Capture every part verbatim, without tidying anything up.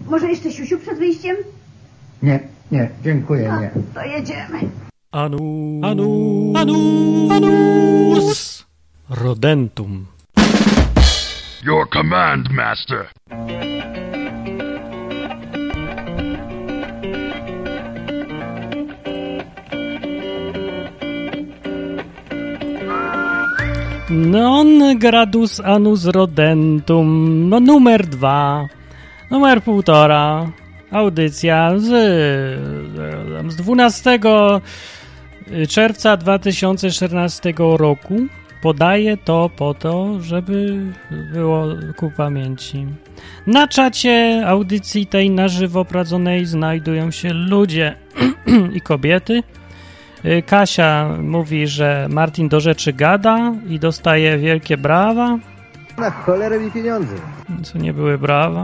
Może jeszcze siusiu przed wyjściem? Nie, nie, dziękuję, A, nie. to jedziemy. Anu, anu, anu, anus rodentum. Your command, master. Non gradus anus rodentum, no, numer dwa, numer półtora, audycja z, z dwunastego czerwca dwa tysiące czternastego roku. Podaję to po to, żeby było ku pamięci. Na czacie audycji tej na żywo prowadzonej znajdują się ludzie i kobiety. Kasia mówi, że Martin do rzeczy gada i dostaje wielkie brawa. Na cholerę mi pieniądze. Co nie były brawa.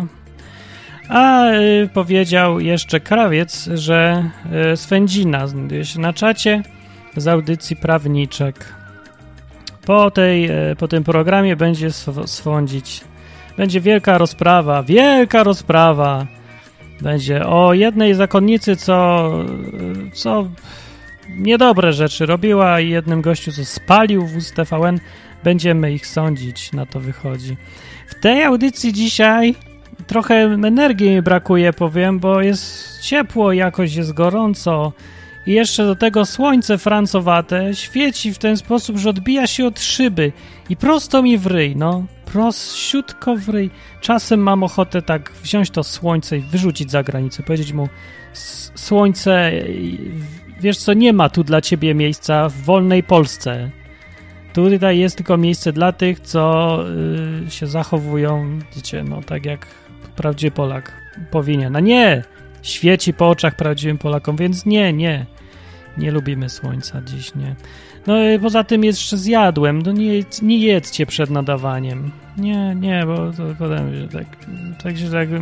A y, powiedział jeszcze Krawiec, że y, Swędzina znajduje się na czacie z audycji Prawniczek. Po, tej, y, po tym programie będzie sw- swądzić. Będzie wielka rozprawa, wielka rozprawa. Będzie o jednej zakonnicy, co... Y, co niedobre rzeczy robiła i jednym gościu, co spalił w T V N, będziemy ich sądzić, na to wychodzi. W tej audycji dzisiaj trochę energii mi brakuje, powiem, bo jest ciepło, jakoś jest gorąco i jeszcze do tego słońce francowate świeci w ten sposób, że odbija się od szyby i prosto mi w ryj, no, prościutko w ryj. Czasem mam ochotę tak wziąć to słońce i wyrzucić za granicę, powiedzieć mu, słońce... Wiesz co, nie ma tu dla ciebie miejsca w wolnej Polsce. Tutaj jest tylko miejsce dla tych, co y, się zachowują, wiecie, no tak jak prawdziwy Polak powinien. A nie! Świeci po oczach prawdziwym Polakom, więc nie, nie. Nie lubimy słońca dziś, nie. No i poza tym jeszcze zjadłem. No nie, nie jedzcie przed nadawaniem. Nie, nie, bo to potem że tak, tak się tak...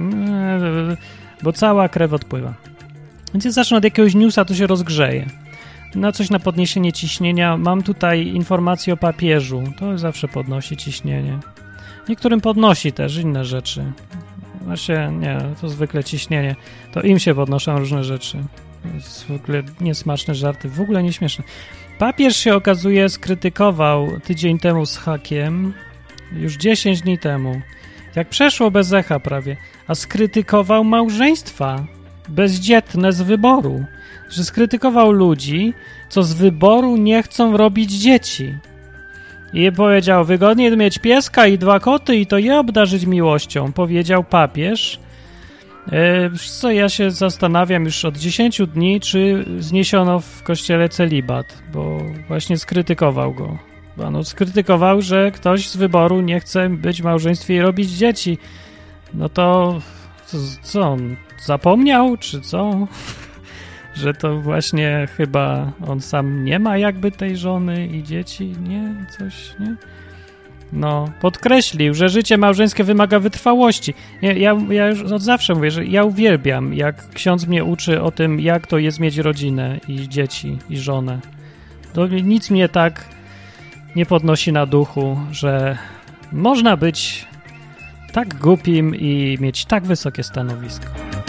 Bo cała krew odpływa. Więc ja zacznę od jakiegoś newsa, to się rozgrzeje. Na coś na podniesienie ciśnienia. Mam tutaj informację o papieżu. To zawsze podnosi ciśnienie. Niektórym podnosi też inne rzeczy. Właśnie, nie, to zwykle ciśnienie. To im się podnoszą różne rzeczy. Zwykle niesmaczne żarty, w ogóle nieśmieszne. Papież się okazuje skrytykował tydzień temu z hakiem, już dziesięć dni temu. Jak przeszło bez echa prawie. A skrytykował małżeństwa bezdzietne z wyboru, że skrytykował ludzi, co z wyboru nie chcą robić dzieci. I powiedział, wygodniej mieć pieska i dwa koty i to je obdarzyć miłością, powiedział papież. E, co ja się zastanawiam już od dziesięciu dni, czy zniesiono w kościele celibat, bo właśnie skrytykował go. No, skrytykował, że ktoś z wyboru nie chce być w małżeństwie i robić dzieci. No to co, co on zapomniał, czy co? Że to właśnie chyba on sam nie ma jakby tej żony i dzieci, nie? Coś, nie? No, podkreślił, że życie małżeńskie wymaga wytrwałości. Ja, ja, ja już od zawsze mówię, że ja uwielbiam, jak ksiądz mnie uczy o tym, jak to jest mieć rodzinę i dzieci i żonę. To nic mnie tak nie podnosi na duchu, że można być tak głupim i mieć tak wysokie stanowisko.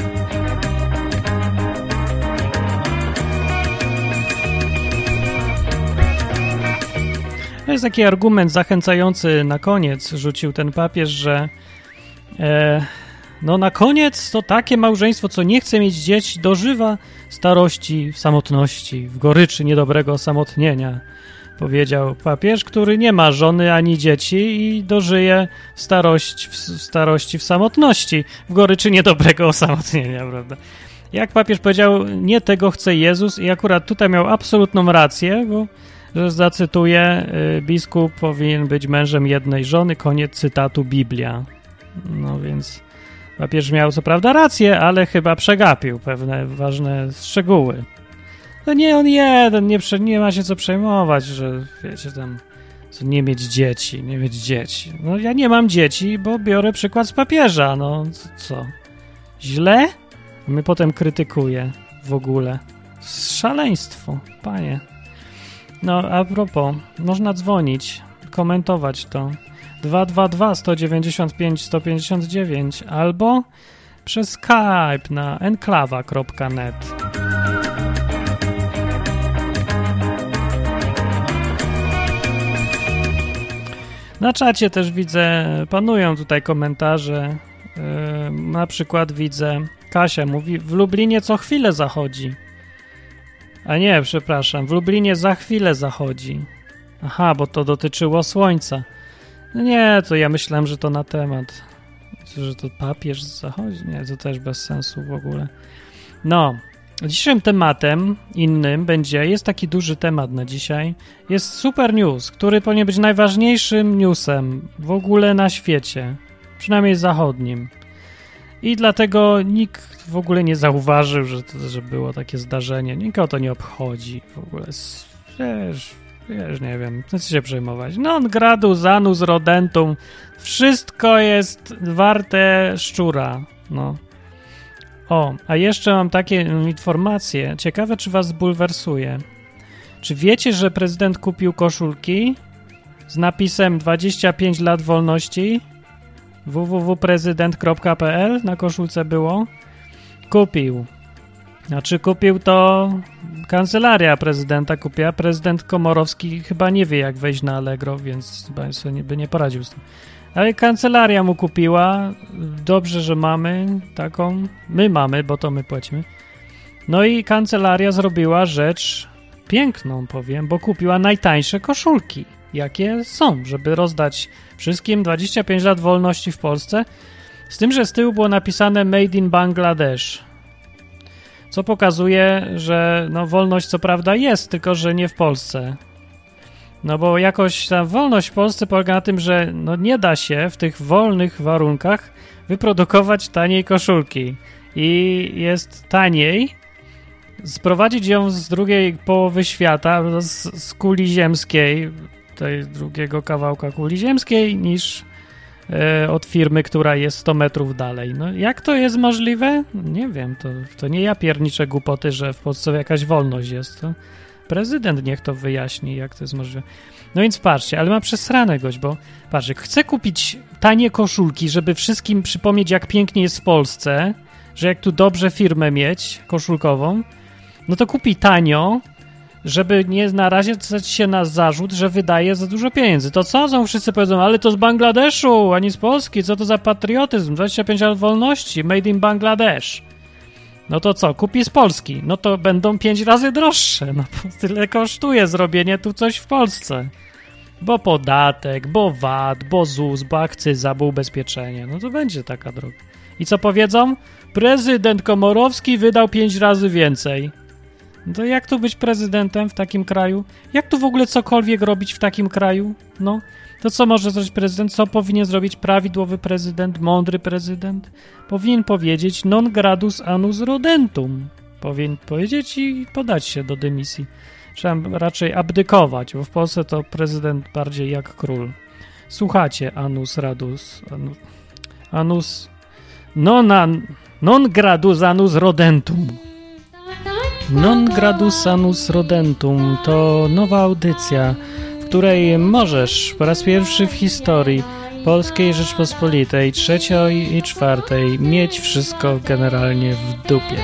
To jest taki argument zachęcający na koniec, rzucił ten papież, że e, no na koniec to takie małżeństwo, co nie chce mieć dzieci, dożywa starości w samotności, w goryczy niedobrego osamotnienia, powiedział papież, który nie ma żony ani dzieci i dożyje w starości, w starości w samotności, w goryczy niedobrego osamotnienia, prawda? Jak papież powiedział, nie tego chce Jezus i akurat tutaj miał absolutną rację, bo że zacytuję, biskup powinien być mężem jednej żony, koniec cytatu Biblia. No więc papież miał co prawda rację, ale chyba przegapił pewne ważne szczegóły. No nie on jeden, nie, nie ma się co przejmować, że wiecie tam, co nie mieć dzieci, nie mieć dzieci. No ja nie mam dzieci, bo biorę przykład z papieża, no co? Źle? Mnie potem krytykuje w ogóle. Szaleństwo, panie. No, a propos, można dzwonić, komentować to. dwa dwa dwa, sto dziewięćdziesiąt pięć, sto pięćdziesiąt dziewięć albo przez Skype na enklawa kropka net. Na czacie też widzę, panują tutaj komentarze. Yy, na przykład widzę, Kasia mówi, w Lublinie co chwilę zachodzi. A nie, przepraszam, w Lublinie za chwilę zachodzi. Aha, bo to dotyczyło słońca. No nie, to ja myślałem, że to na temat, że to papież zachodzi. Nie, to też bez sensu w ogóle. No, dzisiejszym tematem innym będzie, jest taki duży temat na dzisiaj, jest super news, który powinien być najważniejszym newsem w ogóle na świecie, przynajmniej zachodnim. I dlatego nikt w ogóle nie zauważył, że, to, że było takie zdarzenie. Nikogo to nie obchodzi w ogóle. Wiesz, wiesz, nie wiem, co się przejmować. Non gradus annus rodentum. Wszystko jest warte szczura. No. O, a jeszcze mam takie informacje. Ciekawe, czy was zbulwersuje. Czy wiecie, że prezydent kupił koszulki z napisem dwadzieścia pięć lat wolności? w w w kropka prezydent kropka p l na koszulce było. Kupił. Znaczy kupił to kancelaria prezydenta kupiła. Prezydent Komorowski chyba nie wie, jak wejść na Allegro, więc chyba sobie by nie poradził z tym. Ale kancelaria mu kupiła. Dobrze, że mamy taką. My mamy, bo to my płacimy. No i kancelaria zrobiła rzecz piękną, powiem, bo kupiła najtańsze koszulki, jakie są, żeby rozdać wszystkim dwadzieścia pięć lat wolności w Polsce. Z tym, że z tyłu było napisane Made in Bangladesh. Co pokazuje, że no, wolność co prawda jest, tylko że nie w Polsce. No bo jakoś ta wolność w Polsce polega na tym, że no, nie da się w tych wolnych warunkach wyprodukować taniej koszulki. I jest taniej sprowadzić ją z drugiej połowy świata, z, z kuli ziemskiej, tej drugiego kawałka kuli ziemskiej, niż e, od firmy, która jest sto metrów dalej. No jak to jest możliwe? Nie wiem, to, to nie ja pierniczę głupoty, że w Polsce jakaś wolność jest. To prezydent niech to wyjaśni, jak to jest możliwe. No więc patrzcie, ale ma przesrane gość, bo patrzcie, chcę kupić tanie koszulki, żeby wszystkim przypomnieć, jak pięknie jest w Polsce, że jak tu dobrze firmę mieć koszulkową, no to kupi tanio, żeby nie narazić się na zarzut, że wydaje za dużo pieniędzy. To co? Są wszyscy powiedzą, ale to z Bangladeszu, a nie z Polski, co to za patriotyzm? dwadzieścia pięć lat wolności, made in Bangladesh. No to co? Kupi z Polski. No to będą pięć razy droższe. No bo tyle kosztuje zrobienie tu coś w Polsce. Bo podatek, bo V A T, bo Z U S, bo akcyza, bo ubezpieczenie. No to będzie taka droga. I co powiedzą? Prezydent Komorowski wydał pięć razy więcej. No to jak tu być prezydentem w takim kraju? Jak tu w ogóle cokolwiek robić w takim kraju? No, to co może zrobić prezydent? Co powinien zrobić prawidłowy prezydent, mądry prezydent? Powinien powiedzieć non gradus annus rodentum. Powinien powiedzieć i podać się do dymisji. Trzeba raczej abdykować, bo w Polsce to prezydent bardziej jak król. Słuchacie, annus radus, annus, annus non, an, non gradus annus rodentum. Non gradus annus rodentum to nowa audycja, w której możesz po raz pierwszy w historii Polskiej Rzeczpospolitej, trzeciej i czwartej, mieć wszystko generalnie w dupie.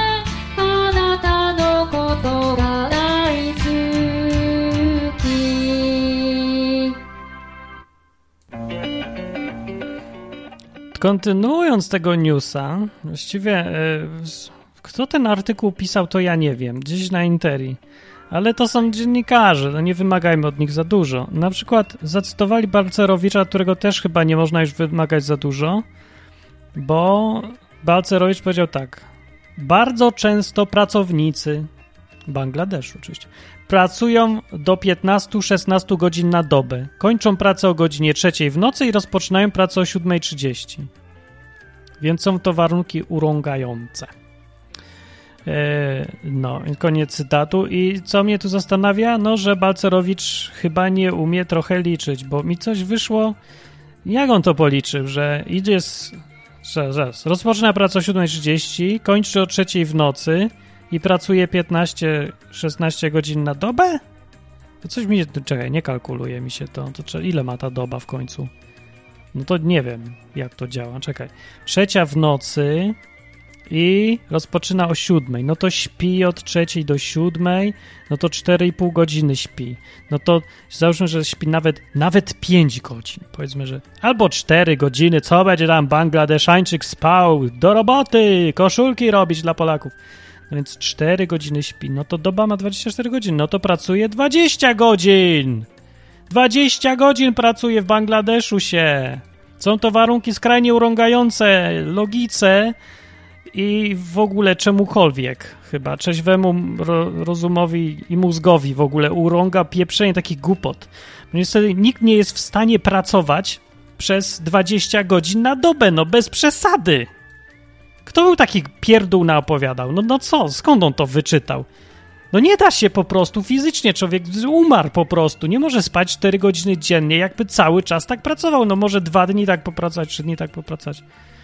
Kontynuując tego newsa, właściwie yy, kto ten artykuł pisał, to ja nie wiem, gdzieś na Interi, ale to są dziennikarze, no nie wymagajmy od nich za dużo. Na przykład zacytowali Balcerowicza, którego też chyba nie można już wymagać za dużo, bo Balcerowicz powiedział tak: bardzo często pracownicy Bangladeszu oczywiście pracują do piętnaście szesnaście godzin na dobę, kończą pracę o godzinie trzeciej w nocy i rozpoczynają pracę o siódma trzydzieści. Więc są to warunki urągające. No, koniec cytatu. I co mnie tu zastanawia? No, że Balcerowicz chyba nie umie trochę liczyć, bo mi coś wyszło. Jak on to policzył, że idzie z... Zaraz, rozpoczyna pracę o siódma trzydzieści, kończy o trzeciej w nocy i pracuje piętnaście szesnaście godzin na dobę? To coś mi... Czekaj, nie kalkuluje mi się to. To ile ma ta doba w końcu? No to nie wiem, jak to działa. Czekaj. Trzecia w nocy i rozpoczyna o siódmej. No to śpi od trzeciej do siódmej, no to cztery i pół godziny śpi. No to załóżmy, że śpi nawet, nawet pięć godzin. Powiedzmy, że albo cztery godziny. Co będzie tam Bangladeszańczyk spał? Do roboty! Koszulki robić dla Polaków. No więc cztery godziny śpi. No to doba ma dwadzieścia cztery godziny. No to pracuje dwadzieścia godzin! dwadzieścia godzin pracuje w Bangladeszu się. Są to warunki skrajnie urągające logice i w ogóle czemukolwiek. Chyba trzeźwemu ro, rozumowi i mózgowi w ogóle urąga pieprzenie takich głupot. Niestety nikt nie jest w stanie pracować przez dwadzieścia godzin na dobę, no bez przesady. Kto był taki pierdół naopowiadał? No, no co? Skąd on to wyczytał? No nie da się po prostu fizycznie, człowiek umarł po prostu, nie może spać cztery godziny dziennie, jakby cały czas tak pracował, no może dwa dni tak popracować, trzy dni tak popracować.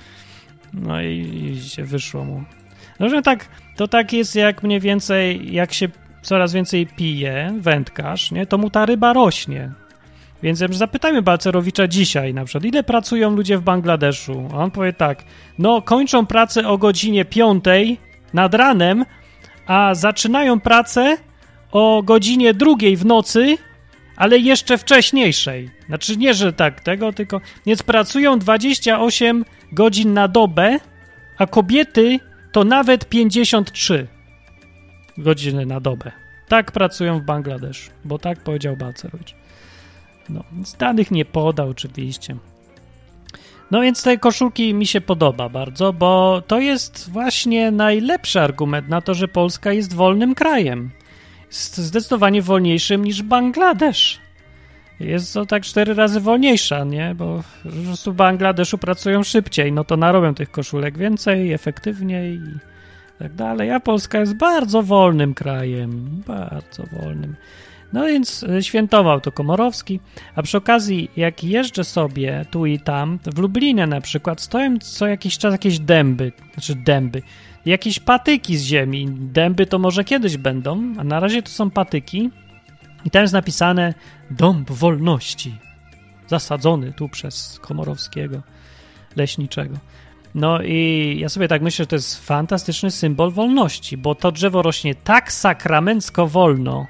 No i, i się wyszło mu. No że tak, to tak jest jak mniej więcej, jak się coraz więcej pije, wędkarz, nie, to mu ta ryba rośnie. Więc zapytajmy Balcerowicza dzisiaj na przykład, ile pracują ludzie w Bangladeszu? A on powie tak, no kończą pracę o godzinie piątej nad ranem, a zaczynają pracę o godzinie drugiej w nocy, ale jeszcze wcześniejszej. Znaczy nie, że tak tego, tylko... Więc pracują dwadzieścia osiem godzin na dobę, a kobiety to nawet pięćdziesiąt trzy godziny na dobę. Tak pracują w Bangladeszu, bo tak powiedział Balcerowicz. No, z danych nie podał oczywiście. No więc te koszulki mi się podoba bardzo, bo to jest właśnie najlepszy argument na to, że Polska jest wolnym krajem. Jest zdecydowanie wolniejszym niż Bangladesz. Jest to tak cztery razy wolniejsza, nie? Bo po prostu w Bangladeszu pracują szybciej, no to narobią tych koszulek więcej, efektywniej i tak dalej. A Polska jest bardzo wolnym krajem, bardzo wolnym. No więc świętował to Komorowski, a przy okazji jak jeżdżę sobie tu i tam, w Lublinie na przykład, stoją co jakiś czas jakieś dęby, znaczy dęby, jakieś patyki z ziemi. Dęby to może kiedyś będą, a na razie to są patyki i tam jest napisane Dąb Wolności, zasadzony tu przez Komorowskiego leśniczego. No i ja sobie tak myślę, że to jest fantastyczny symbol wolności, bo to drzewo rośnie tak sakramencko wolno,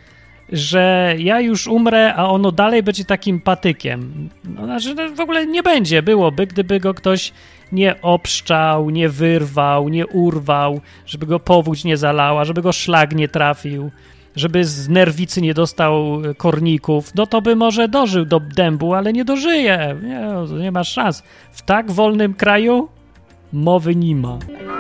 że ja już umrę, a ono dalej będzie takim patykiem. No, znaczy, no, w ogóle nie będzie, byłoby, gdyby go ktoś nie obszczał, nie wyrwał, nie urwał, żeby go powódź nie zalała, żeby go szlag nie trafił, żeby z nerwicy nie dostał korników, no to by może dożył do dębu, ale nie dożyje. Nie, nie ma szans. W tak wolnym kraju mowy nie ma.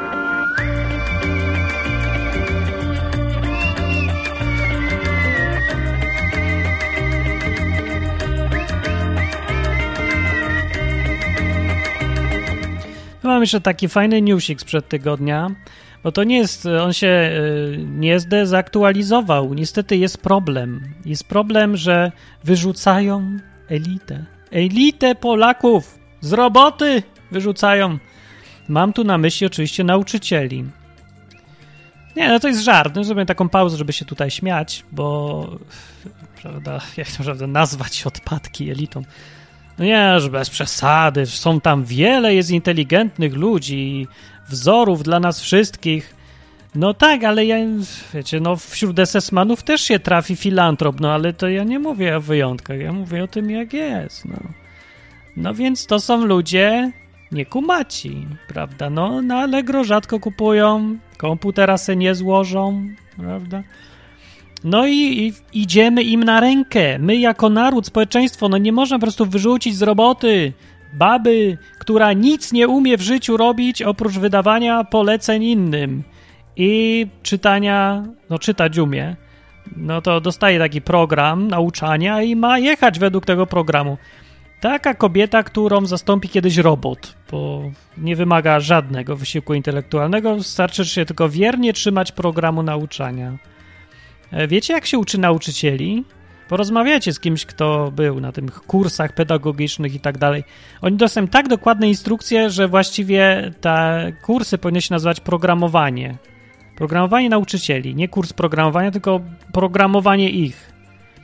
Mam jeszcze taki fajny newsik sprzed tygodnia, bo to nie jest, on się nie zdezaktualizował. Niestety jest problem. Jest problem, że wyrzucają elitę. Elitę Polaków z roboty wyrzucają. Mam tu na myśli oczywiście nauczycieli. Nie, no to jest żart. No, zrobię taką pauzę, żeby się tutaj śmiać, bo prawda, jak to prawda nazwać odpadki elitą? No nie, że bez przesady, są tam wiele, jest inteligentnych ludzi, wzorów dla nas wszystkich. No tak, ale ja, wiecie, no wśród esesmanów też się trafi filantrop, no ale to ja nie mówię o wyjątkach, ja mówię o tym, jak jest, no. No więc to są ludzie nie kumaci, prawda, no na Allegro rzadko kupują, komputera se nie złożą, prawda. No i, i idziemy im na rękę. My jako naród, społeczeństwo, no nie można po prostu wyrzucić z roboty baby, która nic nie umie w życiu robić oprócz wydawania poleceń innym i czytania, no czytać umie, no to dostaje taki program nauczania i ma jechać według tego programu. Taka kobieta, którą zastąpi kiedyś robot, bo nie wymaga żadnego wysiłku intelektualnego, wystarczy się tylko wiernie trzymać programu nauczania. Wiecie, jak się uczy nauczycieli? Porozmawiajcie z kimś, kto był na tych kursach pedagogicznych i tak dalej. Oni dostają tak dokładne instrukcje, że właściwie te kursy powinny się nazywać programowanie. Programowanie nauczycieli. Nie kurs programowania, tylko programowanie ich.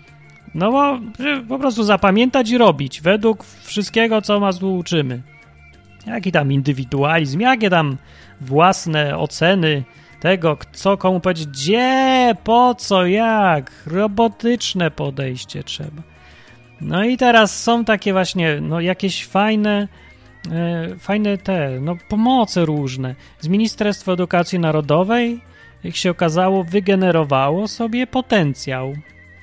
No bo po prostu zapamiętać i robić według wszystkiego, co nas tu uczymy. Jaki tam indywidualizm, jakie tam własne oceny tego, co komu powiedzieć, gdzie, po co, jak. Robotyczne podejście trzeba. No i teraz są takie właśnie, no jakieś fajne, e, fajne te, no pomoce różne. Z Ministerstwa Edukacji Narodowej, jak się okazało, wygenerowało sobie potencjał.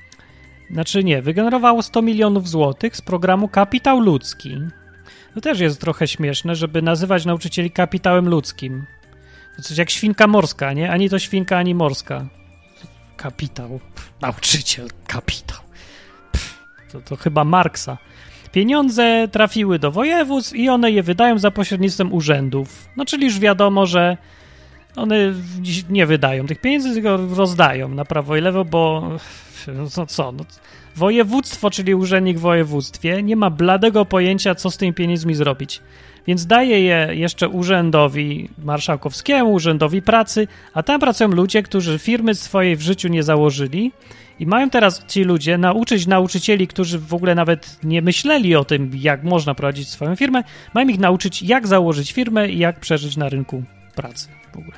Znaczy nie, wygenerowało sto milionów złotych z programu Kapitał Ludzki. To też jest trochę śmieszne, żeby nazywać nauczycieli kapitałem ludzkim. To coś jak świnka morska, nie? Ani to świnka, ani morska. Kapitał. Pff, nauczyciel, kapitał. Pff, to, to chyba Marksa. Pieniądze trafiły do województw i one je wydają za pośrednictwem urzędów. No czyli już wiadomo, że one nie wydają tych pieniędzy, tylko rozdają na prawo i lewo, bo no co, no, województwo, czyli urzędnik w województwie, nie ma bladego pojęcia, co z tymi pieniędzmi zrobić. Więc daje je jeszcze urzędowi marszałkowskiemu, urzędowi pracy, a tam pracują ludzie, którzy firmy swojej w życiu nie założyli i mają teraz ci ludzie nauczyć nauczycieli, którzy w ogóle nawet nie myśleli o tym, jak można prowadzić swoją firmę, mają ich nauczyć, jak założyć firmę i jak przeżyć na rynku pracy w ogóle.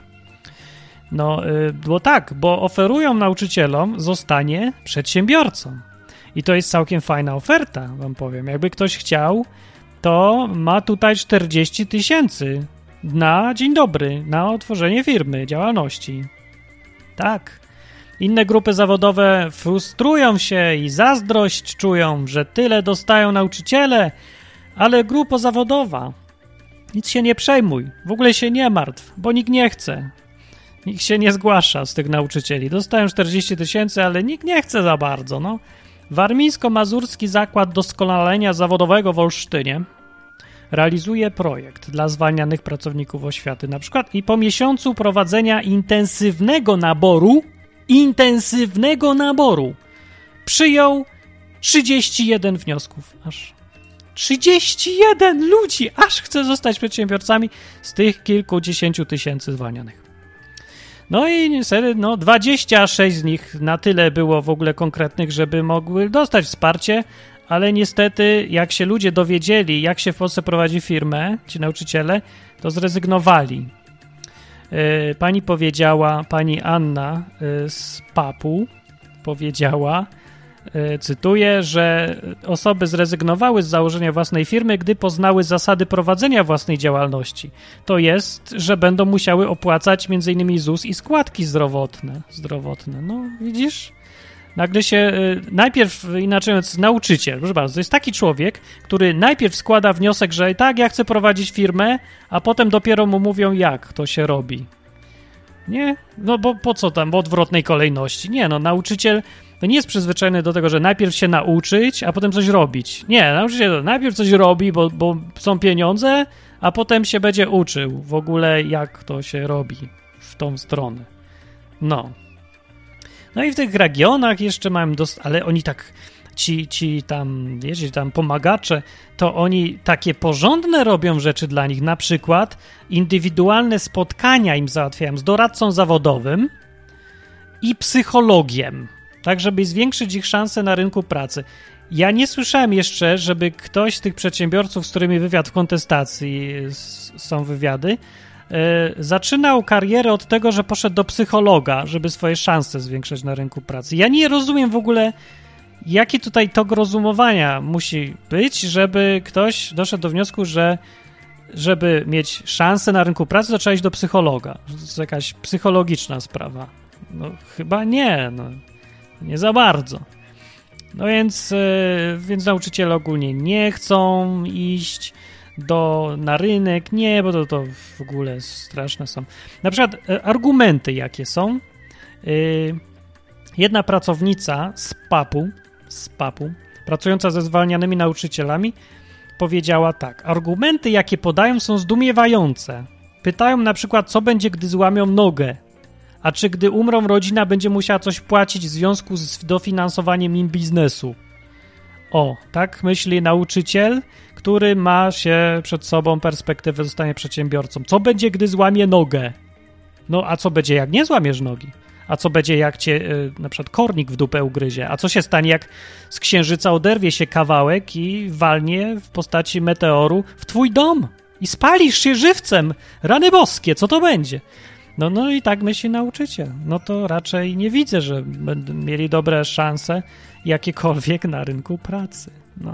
No, yy, bo tak, bo oferują nauczycielom zostanie przedsiębiorcą. I to jest całkiem fajna oferta, wam powiem. Jakby ktoś chciał, to ma tutaj czterdzieści tysięcy na dzień dobry, na otworzenie firmy, działalności. Tak. Inne grupy zawodowe frustrują się i zazdrość czują, że tyle dostają nauczyciele, ale grupa zawodowa, nic się nie przejmuj, w ogóle się nie martw, bo nikt nie chce. Nikt się nie zgłasza z tych nauczycieli. Dostają czterdzieści tysięcy, ale nikt nie chce za bardzo, no. Warmińsko-Mazurski Zakład Doskonalenia Zawodowego w Olsztynie realizuje projekt dla zwalnianych pracowników oświaty na przykład i po miesiącu prowadzenia intensywnego naboru intensywnego naboru przyjął trzydzieści jeden wniosków. Aż trzydzieści jeden ludzi aż chce zostać przedsiębiorcami z tych kilkudziesięciu tysięcy zwalnianych. No i niestety, no dwadzieścia sześć z nich na tyle było w ogóle konkretnych, żeby mogły dostać wsparcie, ale niestety jak się ludzie dowiedzieli, jak się w Polsce prowadzi firmę, ci nauczyciele, to zrezygnowali. Yy, pani powiedziała, pani Anna yy, z Papu powiedziała, yy, cytuję, że osoby zrezygnowały z założenia własnej firmy, gdy poznały zasady prowadzenia własnej działalności. To jest, że będą musiały opłacać między innymi ZUS i składki zdrowotne. zdrowotne. No widzisz? Nagle się, yy, najpierw, inaczej mówiąc, nauczyciel, proszę bardzo, to jest taki człowiek, który najpierw składa wniosek, że tak, ja chcę prowadzić firmę, a potem dopiero mu mówią, jak to się robi. Nie? No bo po co tam, w odwrotnej kolejności? Nie, no nauczyciel to nie jest przyzwyczajony do tego, że najpierw się nauczyć, a potem coś robić. Nie, nauczyciel najpierw coś robi, bo, bo są pieniądze, a potem się będzie uczył w ogóle, jak to się robi w tą stronę. No. No i w tych regionach jeszcze mają dost... ale oni tak, ci, ci tam, wiecie, tam pomagacze, to oni takie porządne robią rzeczy dla nich, na przykład indywidualne spotkania im załatwiają z doradcą zawodowym i psychologiem, tak żeby zwiększyć ich szanse na rynku pracy. Ja nie słyszałem jeszcze, żeby ktoś z tych przedsiębiorców, z którymi wywiad w kontestacji są wywiady, zaczynał karierę od tego, że poszedł do psychologa, żeby swoje szanse zwiększać na rynku pracy. Ja nie rozumiem w ogóle, jaki tutaj tok rozumowania musi być, żeby ktoś doszedł do wniosku, że żeby mieć szansę na rynku pracy, to trzeba iść do psychologa. To jest jakaś psychologiczna sprawa. No chyba nie, no nie za bardzo. No więc, więc nauczyciele ogólnie nie chcą iść do, na rynek, nie, bo to, to w ogóle straszne są. Na przykład argumenty jakie są. Jedna pracownica z Papu, z Papu, pracująca ze zwalnianymi nauczycielami, powiedziała tak. Argumenty, jakie podają, są zdumiewające. Pytają na przykład, co będzie, gdy złamią nogę, a czy gdy umrą, rodzina będzie musiała coś płacić w związku z dofinansowaniem im biznesu. O, tak myśli nauczyciel, który ma się przed sobą perspektywę zostania przedsiębiorcą. Co będzie, gdy złamie nogę? No, a co będzie, jak nie złamiesz nogi? A co będzie, jak cię y, na przykład kornik w dupę ugryzie? A co się stanie, jak z księżyca oderwie się kawałek i walnie w postaci meteoru w twój dom? I spalisz się żywcem! Rany boskie, co to będzie? No, no i tak myśli nauczyciel. No to raczej nie widzę, że będą mieli dobre szanse jakiekolwiek na rynku pracy. No.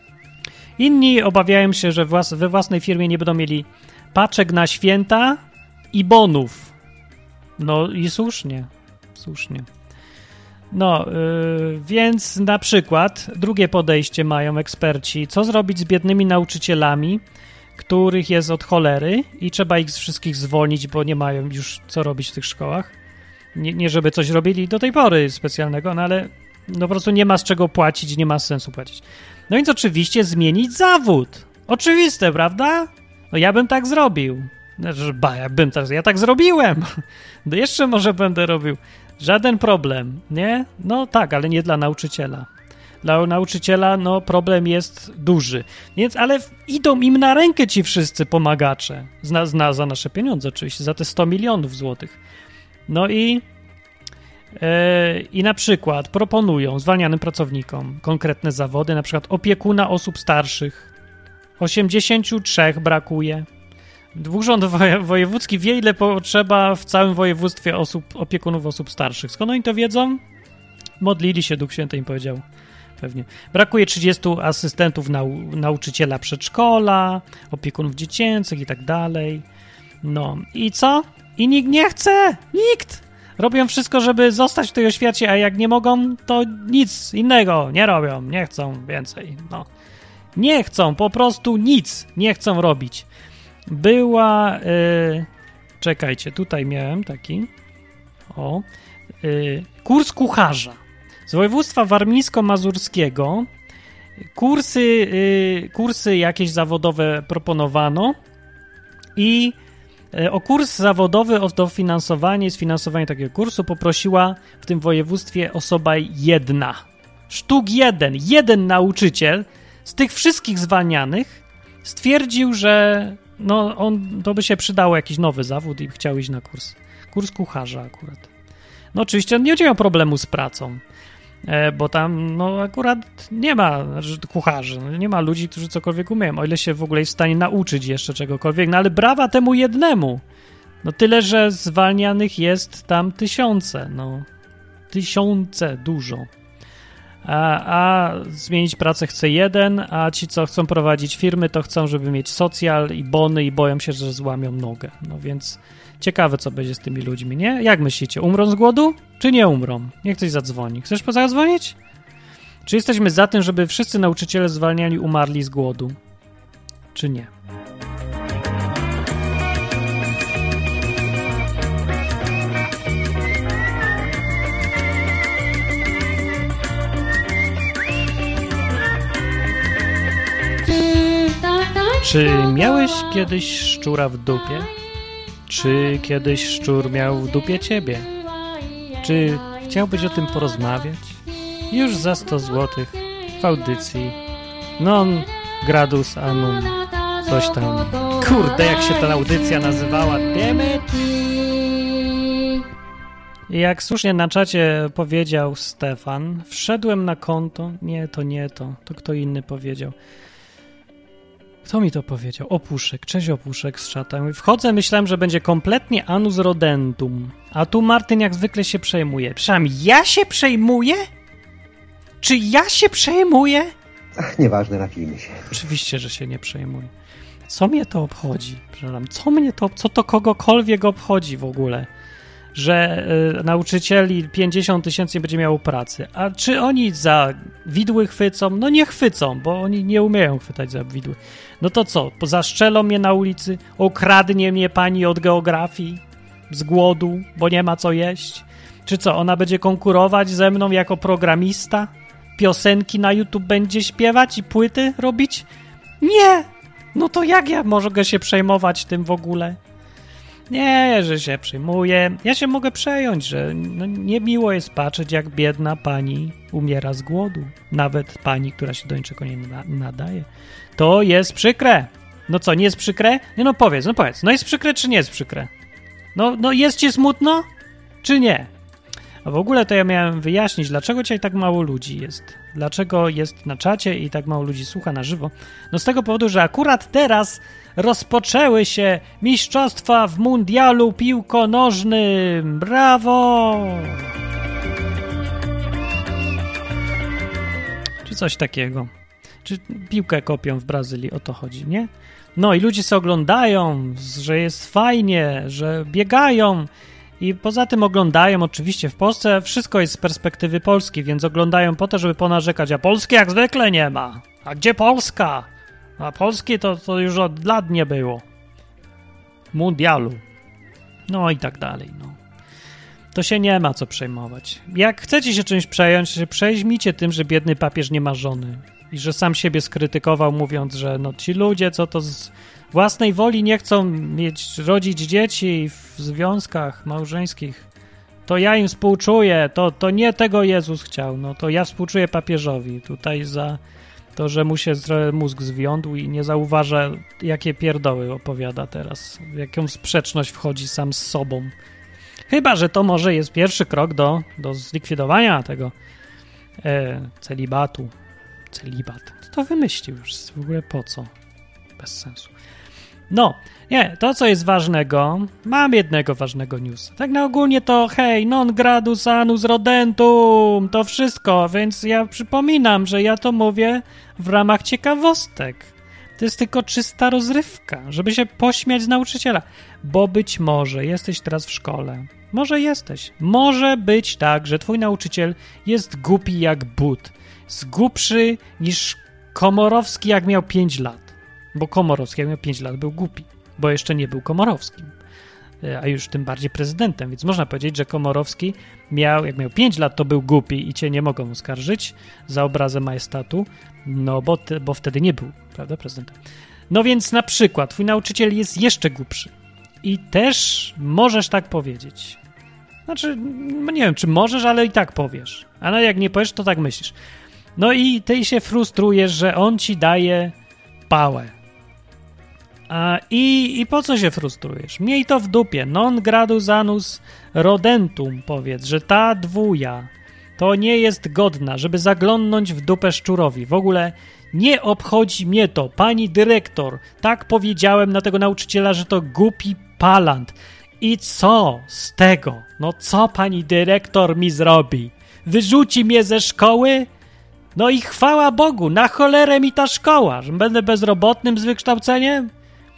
Inni obawiają się, że włas- we własnej firmie nie będą mieli paczek na święta i bonów. No i słusznie. Słusznie. No, yy, więc na przykład drugie podejście mają eksperci. Co zrobić z biednymi nauczycielami, których jest od cholery i trzeba ich wszystkich zwolnić, bo nie mają już co robić w tych szkołach. Nie, nie żeby coś robili do tej pory specjalnego, no ale no po prostu nie ma z czego płacić, nie ma sensu płacić. No więc oczywiście zmienić zawód. Oczywiste, prawda? No ja bym tak zrobił. Znaczy, ba, ja bym tak, ja tak zrobiłem. No jeszcze może będę robił. Żaden problem, nie? No tak, ale nie dla nauczyciela. Dla nauczyciela, no, problem jest duży. Więc, ale idą im na rękę ci wszyscy pomagacze. Zna, zna, za nasze pieniądze oczywiście, za te sto milionów złotych. No i yy, i na przykład proponują zwalnianym pracownikom konkretne zawody, na przykład opiekuna osób starszych. osiemdziesięciu trzech brakuje. Urząd Wojewódzki wie, ile potrzeba w całym województwie osób, opiekunów osób starszych. Skąd oni to wiedzą? Modlili się, Duch Święty im powiedział. Pewnie. Brakuje trzydziestu asystentów nau- nauczyciela przedszkola, opiekunów dziecięcych i tak dalej. No i co? I nikt nie chce! Nikt! Robią wszystko, żeby zostać w tej oświacie, a jak nie mogą, to nic innego nie robią. Nie chcą więcej. No. Nie chcą, po prostu nic nie chcą robić. Była... Yy, czekajcie, tutaj miałem taki... O... Yy, kurs kucharza. Z województwa warmińsko-mazurskiego kursy, yy, kursy jakieś zawodowe proponowano i yy, o kurs zawodowy, o dofinansowanie, sfinansowanie takiego kursu poprosiła w tym województwie osoba jedna. Sztuk jeden. Jeden nauczyciel z tych wszystkich zwalnianych stwierdził, że no on, to by się przydało jakiś nowy zawód i chciał iść na kurs. Kurs kucharza akurat. No oczywiście on nie miał problemu z pracą, bo tam no akurat nie ma kucharzy, nie ma ludzi, którzy cokolwiek umieją, o ile się w ogóle jest w stanie nauczyć jeszcze czegokolwiek, no ale brawa temu jednemu. No tyle, że zwalnianych jest tam tysiące, no tysiące, dużo. A, a zmienić pracę chce jeden, a ci, co chcą prowadzić firmy, to chcą, żeby mieć socjal i bony i boją się, że złamią nogę. No więc ciekawe, co będzie z tymi ludźmi, nie? Jak myślicie, umrą z głodu, czy nie umrą? Niech ktoś zadzwoni. Chcesz zadzwonić? Czy jesteśmy za tym, żeby wszyscy nauczyciele zwalniani umarli z głodu? Czy nie? Czy miałeś kiedyś szczura w dupie? Czy kiedyś szczur miał w dupie ciebie? Czy chciałbyś o tym porozmawiać? Już za sto złotych w audycji non gradus annum coś tam. Kurde, jak się ta audycja nazywała? Dammit! I jak słusznie na czacie powiedział Stefan, wszedłem na konto. Nie, to nie to. To kto inny powiedział. Kto mi to powiedział? Opuszek. Cześć Opuszek z czata. Wchodzę, myślałem, że będzie kompletnie anus rodentum. A tu Martyn jak zwykle się przejmuje. Przynajmniej ja się przejmuję? Czy ja się przejmuję? Ach, nieważne, napijmy się. Oczywiście, że się nie przejmuję. Co mnie to obchodzi? Przepraszam, co mnie to, co to kogokolwiek obchodzi w ogóle? Że y, nauczycieli pięćdziesiąt tysięcy nie będzie miało pracy. A czy oni za widły chwycą? No nie chwycą, bo oni nie umieją chwytać za widły. No to co? Zaszczelą mnie na ulicy? Okradnie mnie pani od geografii? Z głodu, bo nie ma co jeść? Czy co? Ona będzie konkurować ze mną jako programista? Piosenki na YouTube będzie śpiewać i płyty robić? Nie! No to jak ja mogę się przejmować tym w ogóle? Nie, że się przejmuję. Ja się mogę przejąć, że no niemiło jest patrzeć, jak biedna pani umiera z głodu. Nawet pani, która się do niczego nie nadaje. To jest przykre. No co, nie jest przykre? Nie, no powiedz, no powiedz. No jest przykre, czy nie jest przykre? No, no jest ci smutno, czy nie? A w ogóle to ja miałem wyjaśnić, dlaczego dzisiaj tak mało ludzi jest. Dlaczego jest na czacie i tak mało ludzi słucha na żywo. No z tego powodu, że akurat teraz rozpoczęły się mistrzostwa w mundialu piłkonożnym. Brawo! Czy coś takiego. Czy piłkę kopią w Brazylii, o to chodzi, nie? No i ludzie się oglądają, że jest fajnie, że biegają i poza tym oglądają oczywiście w Polsce, wszystko jest z perspektywy Polski, więc oglądają po to, żeby ponarzekać, a Polski jak zwykle nie ma. A gdzie Polska? A Polski to, to już od lat nie było. Mundialu. No i tak dalej, no. To się nie ma co przejmować. Jak chcecie się czymś przejąć, przeźmijcie tym, że biedny papież nie ma żony. I że sam siebie skrytykował, mówiąc, że no ci ludzie, co to z własnej woli nie chcą mieć, rodzić dzieci w związkach małżeńskich, to ja im współczuję, to, to nie tego Jezus chciał, no to ja współczuję papieżowi tutaj za to, że mu się mózg zwiądł i nie zauważa, jakie pierdoły opowiada teraz, w jaką sprzeczność wchodzi sam z sobą. Chyba że to może jest pierwszy krok do, do zlikwidowania tego e, celibatu. Celibat. Kto to wymyślił już? W ogóle po co? Bez sensu. No, nie, to co jest ważnego, mam jednego ważnego newsa. Tak na ogólnie to hej, non gradus annus rodentum, to wszystko, więc ja przypominam, że ja to mówię w ramach ciekawostek. To jest tylko czysta rozrywka, żeby się pośmiać z nauczyciela, bo być może jesteś teraz w szkole, może jesteś, może być tak, że twój nauczyciel jest głupi jak but, jest głupszy niż Komorowski jak miał pięć lat, bo Komorowski jak miał pięć lat był głupi, bo jeszcze nie był Komorowskim, a już tym bardziej prezydentem, więc można powiedzieć, że Komorowski miał, jak miał pięć lat, to był głupi i cię nie mogą oskarżyć za obrazę majestatu, no bo, ty, bo wtedy nie był, prawda, prezydentem. No więc na przykład twój nauczyciel jest jeszcze głupszy i też możesz tak powiedzieć. Znaczy, nie wiem, czy możesz, ale i tak powiesz. A no jak nie powiesz, to tak myślisz. No i ty się frustrujesz, że on ci daje pałę. A, i, I po co się frustrujesz? Miej to w dupie. Non gradus annus rodentum, powiedz, że ta dwuja to nie jest godna, żeby zaglądnąć w dupę szczurowi. W ogóle nie obchodzi mnie to, pani dyrektor. Tak powiedziałem na tego nauczyciela, że to głupi palant. I co z tego? No co pani dyrektor mi zrobi? Wyrzuci mnie ze szkoły? No i chwała Bogu, na cholerę mi ta szkoła, że będę bezrobotnym z wykształceniem?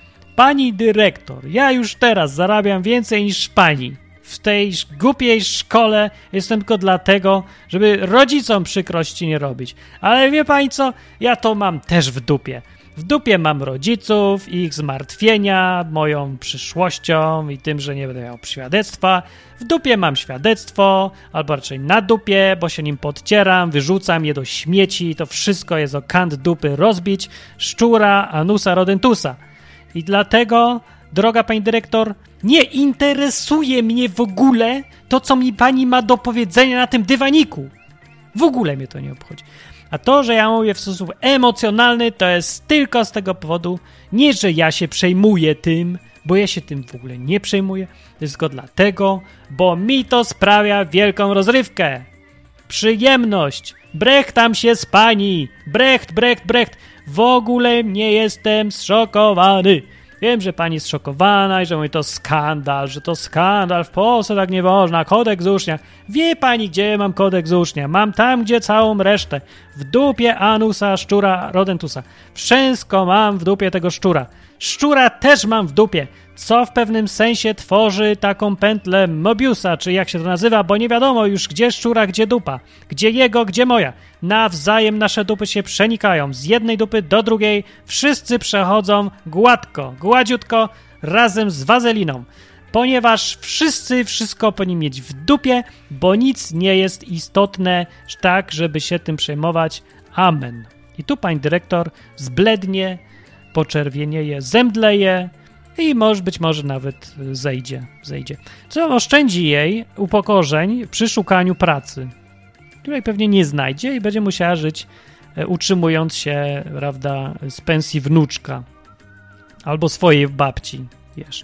Pani dyrektor, ja już teraz zarabiam więcej niż pani. W tej głupiej szkole jestem tylko dlatego, żeby rodzicom przykrości nie robić. Ale wie pani co? Ja to mam też w dupie. W dupie mam rodziców, ich zmartwienia, moją przyszłością i tym, że nie będę miał świadectwa. W dupie mam świadectwo, albo raczej na dupie, bo się nim podcieram, wyrzucam je do śmieci. To wszystko jest o kant dupy rozbić, szczura, annusa rodentusa. I dlatego, droga pani dyrektor, nie interesuje mnie w ogóle to, co mi pani ma do powiedzenia na tym dywaniku. W ogóle mnie to nie obchodzi. A to, że ja mówię w sposób emocjonalny, to jest tylko z tego powodu, nie, że ja się przejmuję tym, bo ja się tym w ogóle nie przejmuję, to jest tylko dlatego, bo mi to sprawia wielką rozrywkę. Przyjemność. Brechtam się z pani. Brecht, brecht, brecht. W ogóle nie jestem zszokowany. Wiem, że pani jest szokowana i że mówi to skandal, że to skandal, w Polsce tak nie można, kodeks ucznia. Wie pani, gdzie mam kodeks ucznia? Mam tam, gdzie całą resztę. W dupie anusa, szczura, rodentusa. Wszystko mam w dupie tego szczura. Szczura też mam w dupie, co w pewnym sensie tworzy taką pętlę Mobiusa, czy jak się to nazywa, bo nie wiadomo już, gdzie szczura, gdzie dupa. Gdzie jego, gdzie moja. Nawzajem nasze dupy się przenikają. Z jednej dupy do drugiej wszyscy przechodzą gładko, gładziutko, razem z wazeliną. Ponieważ wszyscy wszystko powinni mieć w dupie, bo nic nie jest istotne tak, żeby się tym przejmować. Amen. I tu pani dyrektor zblednie, poczerwienieje, zemdleje i może być może nawet zejdzie, zejdzie. Co oszczędzi jej upokorzeń przy szukaniu pracy, której pewnie nie znajdzie i będzie musiała żyć utrzymując się, prawda, z pensji wnuczka albo swojej babci jeszcze.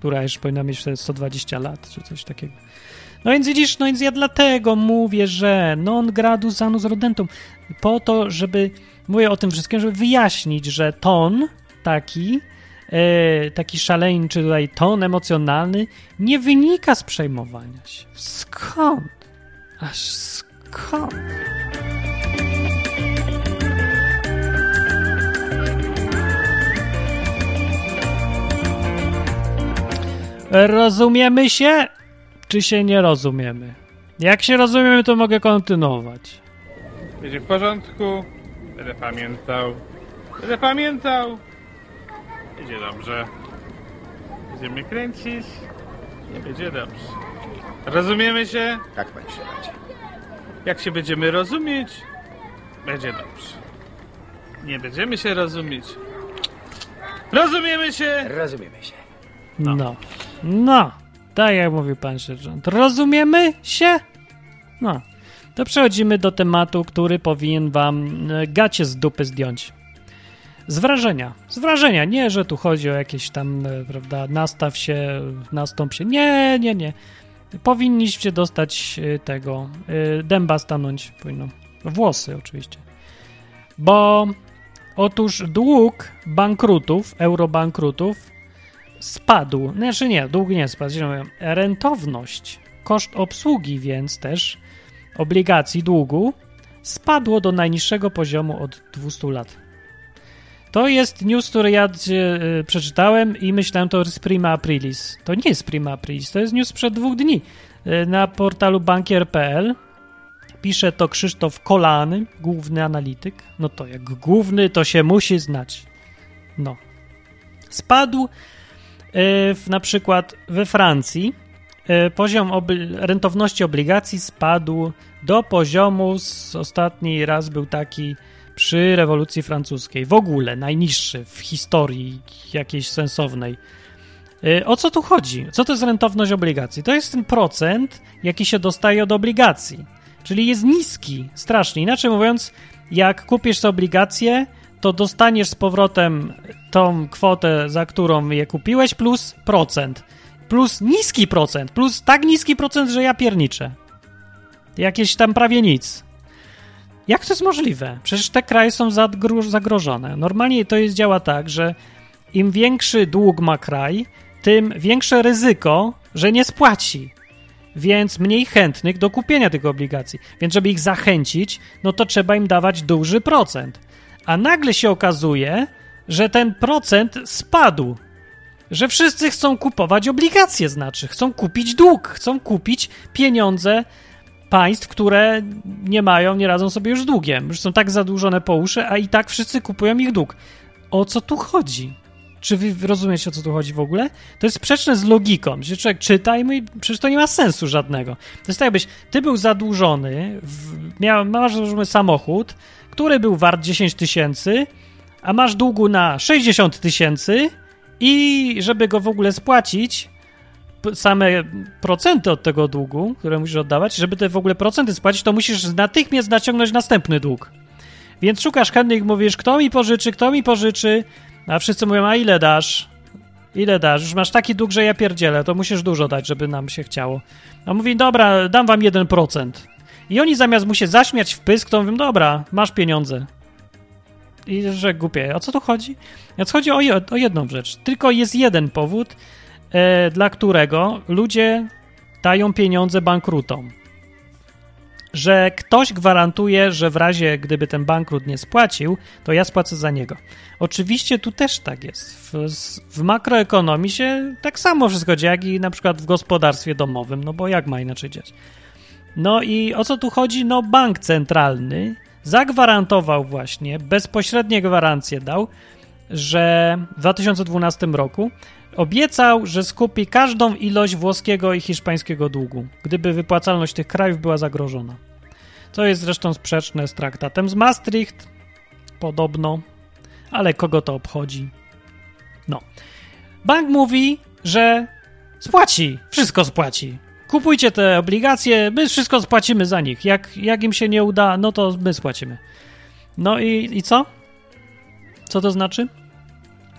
która już powinna mieć wtedy sto dwadzieścia lat, czy coś takiego. No więc widzisz, no więc ja dlatego mówię, że non gradus annus rodentum, po to, żeby, mówię o tym wszystkim, żeby wyjaśnić, że ton taki, e, taki szaleńczy tutaj ton emocjonalny nie wynika z przejmowania się. Skąd? Aż skąd? Rozumiemy się, czy się nie rozumiemy? Jak się rozumiemy, to mogę kontynuować. Będzie w porządku, będę pamiętał, będę pamiętał, będzie dobrze. Będziemy kręcić, nie będzie dobrze. Rozumiemy się? Tak pan się radzi. Jak się będziemy rozumieć, będzie dobrze. Nie będziemy się rozumieć. Rozumiemy się? Rozumiemy się. No. no. No. Tak jak mówił pan sierżant. Rozumiemy się? No. To przechodzimy do tematu, który powinien wam gacie z dupy zdjąć. Z wrażenia. Z wrażenia. Nie, że tu chodzi o jakieś tam, prawda, nastaw się, nastąp się. Nie, nie, nie. Powinniście dostać tego, dęba stanąć powinno. Włosy oczywiście. Bo otóż dług bankrutów, eurobankrutów spadł. Znaczy nie, dług nie spadł. Źle mówię. Rentowność, koszt obsługi więc też obligacji długu spadło do najniższego poziomu od dwustu lat. To jest news, który ja y, przeczytałem i myślałem, to jest prima aprilis. To nie jest prima aprilis, to jest news sprzed dwóch dni. Y, na portalu bankier kropka pe el pisze to Krzysztof Kolany, główny analityk. No to jak główny, to się musi znać. No. Spadł y, w, na przykład we Francji y, poziom obli- rentowności obligacji spadł do poziomu, z ostatni raz był taki przy rewolucji francuskiej. W ogóle najniższy w historii jakiejś sensownej. Yy, o co tu chodzi? Co to jest rentowność obligacji? To jest ten procent, jaki się dostaje od obligacji. Czyli jest niski, strasznie. Inaczej mówiąc, jak kupisz sobie obligacje, to dostaniesz z powrotem tą kwotę, za którą je kupiłeś, plus procent. Plus niski procent. Plus tak niski procent, że ja pierniczę. Jakieś tam prawie nic. Jak to jest możliwe? Przecież te kraje są zagrożone. Normalnie to jest, działa tak, że im większy dług ma kraj, tym większe ryzyko, że nie spłaci. Więc mniej chętnych do kupienia tych obligacji. Więc żeby ich zachęcić, no to trzeba im dawać duży procent. A nagle się okazuje, że ten procent spadł. Że wszyscy chcą kupować obligacje, znaczy chcą kupić dług, chcą kupić pieniądze państw, które nie mają, nie radzą sobie już z długiem. Już są tak zadłużone po uszy, a i tak wszyscy kupują ich dług. O co tu chodzi? Czy wy rozumiecie, o co tu chodzi w ogóle? To jest sprzeczne z logiką, że człowiek czyta i mówi, przecież to nie ma sensu żadnego. To jest tak, jakbyś ty był zadłużony, w, miał, masz zadłużony samochód, który był wart dziesięć tysięcy, a masz długu na sześćdziesiąt tysięcy i żeby go w ogóle spłacić, same procenty od tego długu, które musisz oddawać, żeby te w ogóle procenty spłacić, to musisz natychmiast naciągnąć następny dług. Więc szukasz chętnych, mówisz, kto mi pożyczy, kto mi pożyczy, a wszyscy mówią, a ile dasz? Ile dasz? Już masz taki dług, że ja pierdzielę, to musisz dużo dać, żeby nam się chciało. A mówi, dobra, dam wam jeden procent. I oni zamiast mu się zaśmiać w pysk, to mówią, dobra, masz pieniądze. I że głupie. O co tu chodzi? Więc chodzi o, je, o jedną rzecz. Tylko jest jeden powód, e, dla którego ludzie dają pieniądze bankrutom. Że ktoś gwarantuje, że w razie, gdyby ten bankrut nie spłacił, to ja spłacę za niego. Oczywiście tu też tak jest. W, w makroekonomii się tak samo wszystko dzieje, jak i na przykład w gospodarstwie domowym, no bo jak ma inaczej dziać? No i o co tu chodzi? No bank centralny zagwarantował właśnie, bezpośrednie gwarancje dał, że w dwa tysiące dwunastym roku obiecał, że skupi każdą ilość włoskiego i hiszpańskiego długu, gdyby wypłacalność tych krajów była zagrożona. To jest zresztą sprzeczne z traktatem z Maastricht, podobno, ale kogo to obchodzi? No. Bank mówi, że spłaci, wszystko spłaci. Kupujcie te obligacje, my wszystko spłacimy za nich. Jak, jak im się nie uda, no to my spłacimy. No i, i co? Co to znaczy?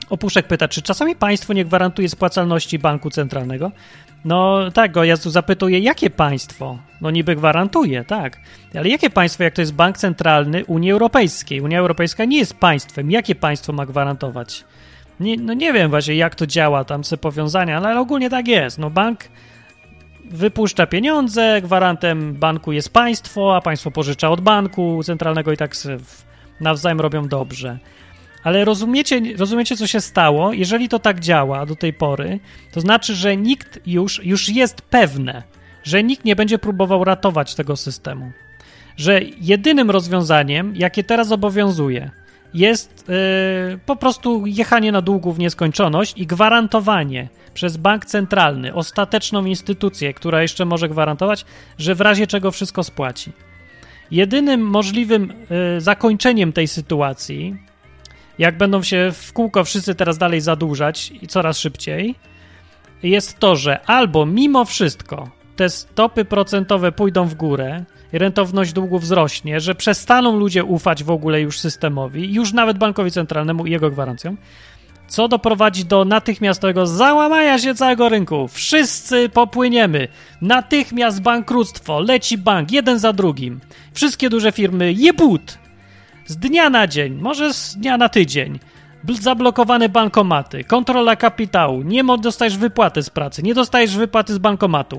Opuszek pyta, czy czasami państwo nie gwarantuje spłacalności banku centralnego? No tak, go ja tu zapytuję, jakie państwo? No niby gwarantuje, tak. Ale jakie państwo, jak to jest bank centralny Unii Europejskiej? Unia Europejska nie jest państwem. Jakie państwo ma gwarantować? Nie, no nie wiem właśnie, jak to działa, tam te powiązania, ale ogólnie tak jest. No bank wypuszcza pieniądze, gwarantem banku jest państwo, a państwo pożycza od banku centralnego i tak nawzajem robią dobrze. Ale rozumiecie, rozumiecie, co się stało? Jeżeli to tak działa do tej pory, to znaczy, że nikt już, już jest pewne, że nikt nie będzie próbował ratować tego systemu. Że jedynym rozwiązaniem, jakie teraz obowiązuje, jest yy, po prostu jechanie na długu w nieskończoność i gwarantowanie przez bank centralny, ostateczną instytucję, która jeszcze może gwarantować, że w razie czego wszystko spłaci. Jedynym możliwym yy, zakończeniem tej sytuacji, jak będą się w kółko wszyscy teraz dalej zadłużać i coraz szybciej, jest to, że albo mimo wszystko te stopy procentowe pójdą w górę i rentowność długu wzrośnie, że przestaną ludzie ufać w ogóle już systemowi, już nawet bankowi centralnemu i jego gwarancjom, co doprowadzi do natychmiastowego załamania się całego rynku. Wszyscy popłyniemy. Natychmiast bankructwo, leci bank, jeden za drugim. Wszystkie duże firmy jebut. Z dnia na dzień, może z dnia na tydzień. Zablokowane bankomaty, kontrola kapitału, nie dostajesz wypłaty z pracy, nie dostajesz wypłaty z bankomatu.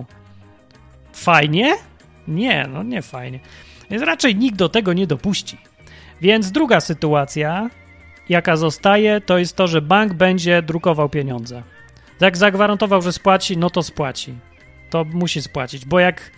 Fajnie? Nie, no nie fajnie. Więc raczej nikt do tego nie dopuści. Więc druga sytuacja, jaka zostaje, to jest to, że bank będzie drukował pieniądze. Jak zagwarantował, że spłaci, no to spłaci. To musi spłacić, bo jak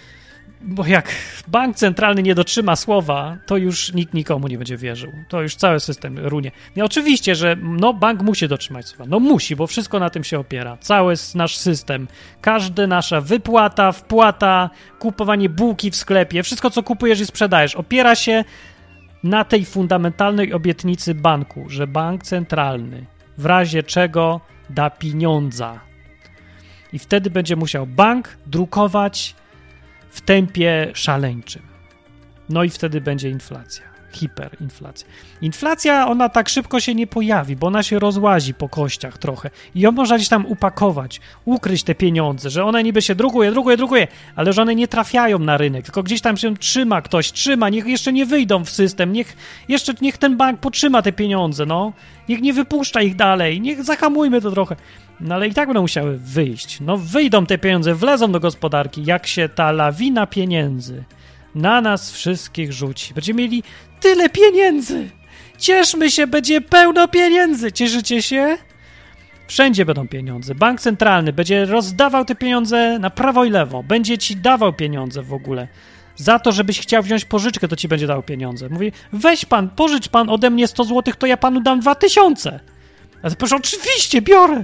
Bo jak bank centralny nie dotrzyma słowa, to już nikt nikomu nie będzie wierzył. To już cały system runie. I oczywiście, że no bank musi dotrzymać słowa. No musi, bo wszystko na tym się opiera. Cały nasz system, każda nasza wypłata, wpłata, kupowanie bułki w sklepie, wszystko co kupujesz i sprzedajesz, opiera się na tej fundamentalnej obietnicy banku, że bank centralny w razie czego da pieniądza. I wtedy będzie musiał bank drukować w tempie szaleńczym. No i wtedy będzie inflacja. Hiperinflacja. Inflacja, ona tak szybko się nie pojawi, bo ona się rozłazi po kościach trochę. I ją można gdzieś tam upakować, ukryć te pieniądze, że one niby się drukuje, drukuje, drukuje, ale że one nie trafiają na rynek, tylko gdzieś tam się trzyma ktoś, trzyma, niech jeszcze nie wyjdą w system, niech jeszcze niech ten bank potrzyma te pieniądze, no. Niech nie wypuszcza ich dalej, niech zahamujmy to trochę. No ale i tak będą musiały wyjść. No wyjdą te pieniądze, wlezą do gospodarki, jak się ta lawina pieniędzy na nas wszystkich rzuci. Będziemy mieli tyle pieniędzy. Cieszmy się, będzie pełno pieniędzy. Cieszycie się? Wszędzie będą pieniądze. Bank centralny będzie rozdawał te pieniądze na prawo i lewo. Będzie ci dawał pieniądze w ogóle. Za to, żebyś chciał wziąć pożyczkę, to ci będzie dał pieniądze. Mówi, weź pan, pożycz pan ode mnie sto złotych, to ja panu dam dwa tysiące. A ty proszę, oczywiście, biorę.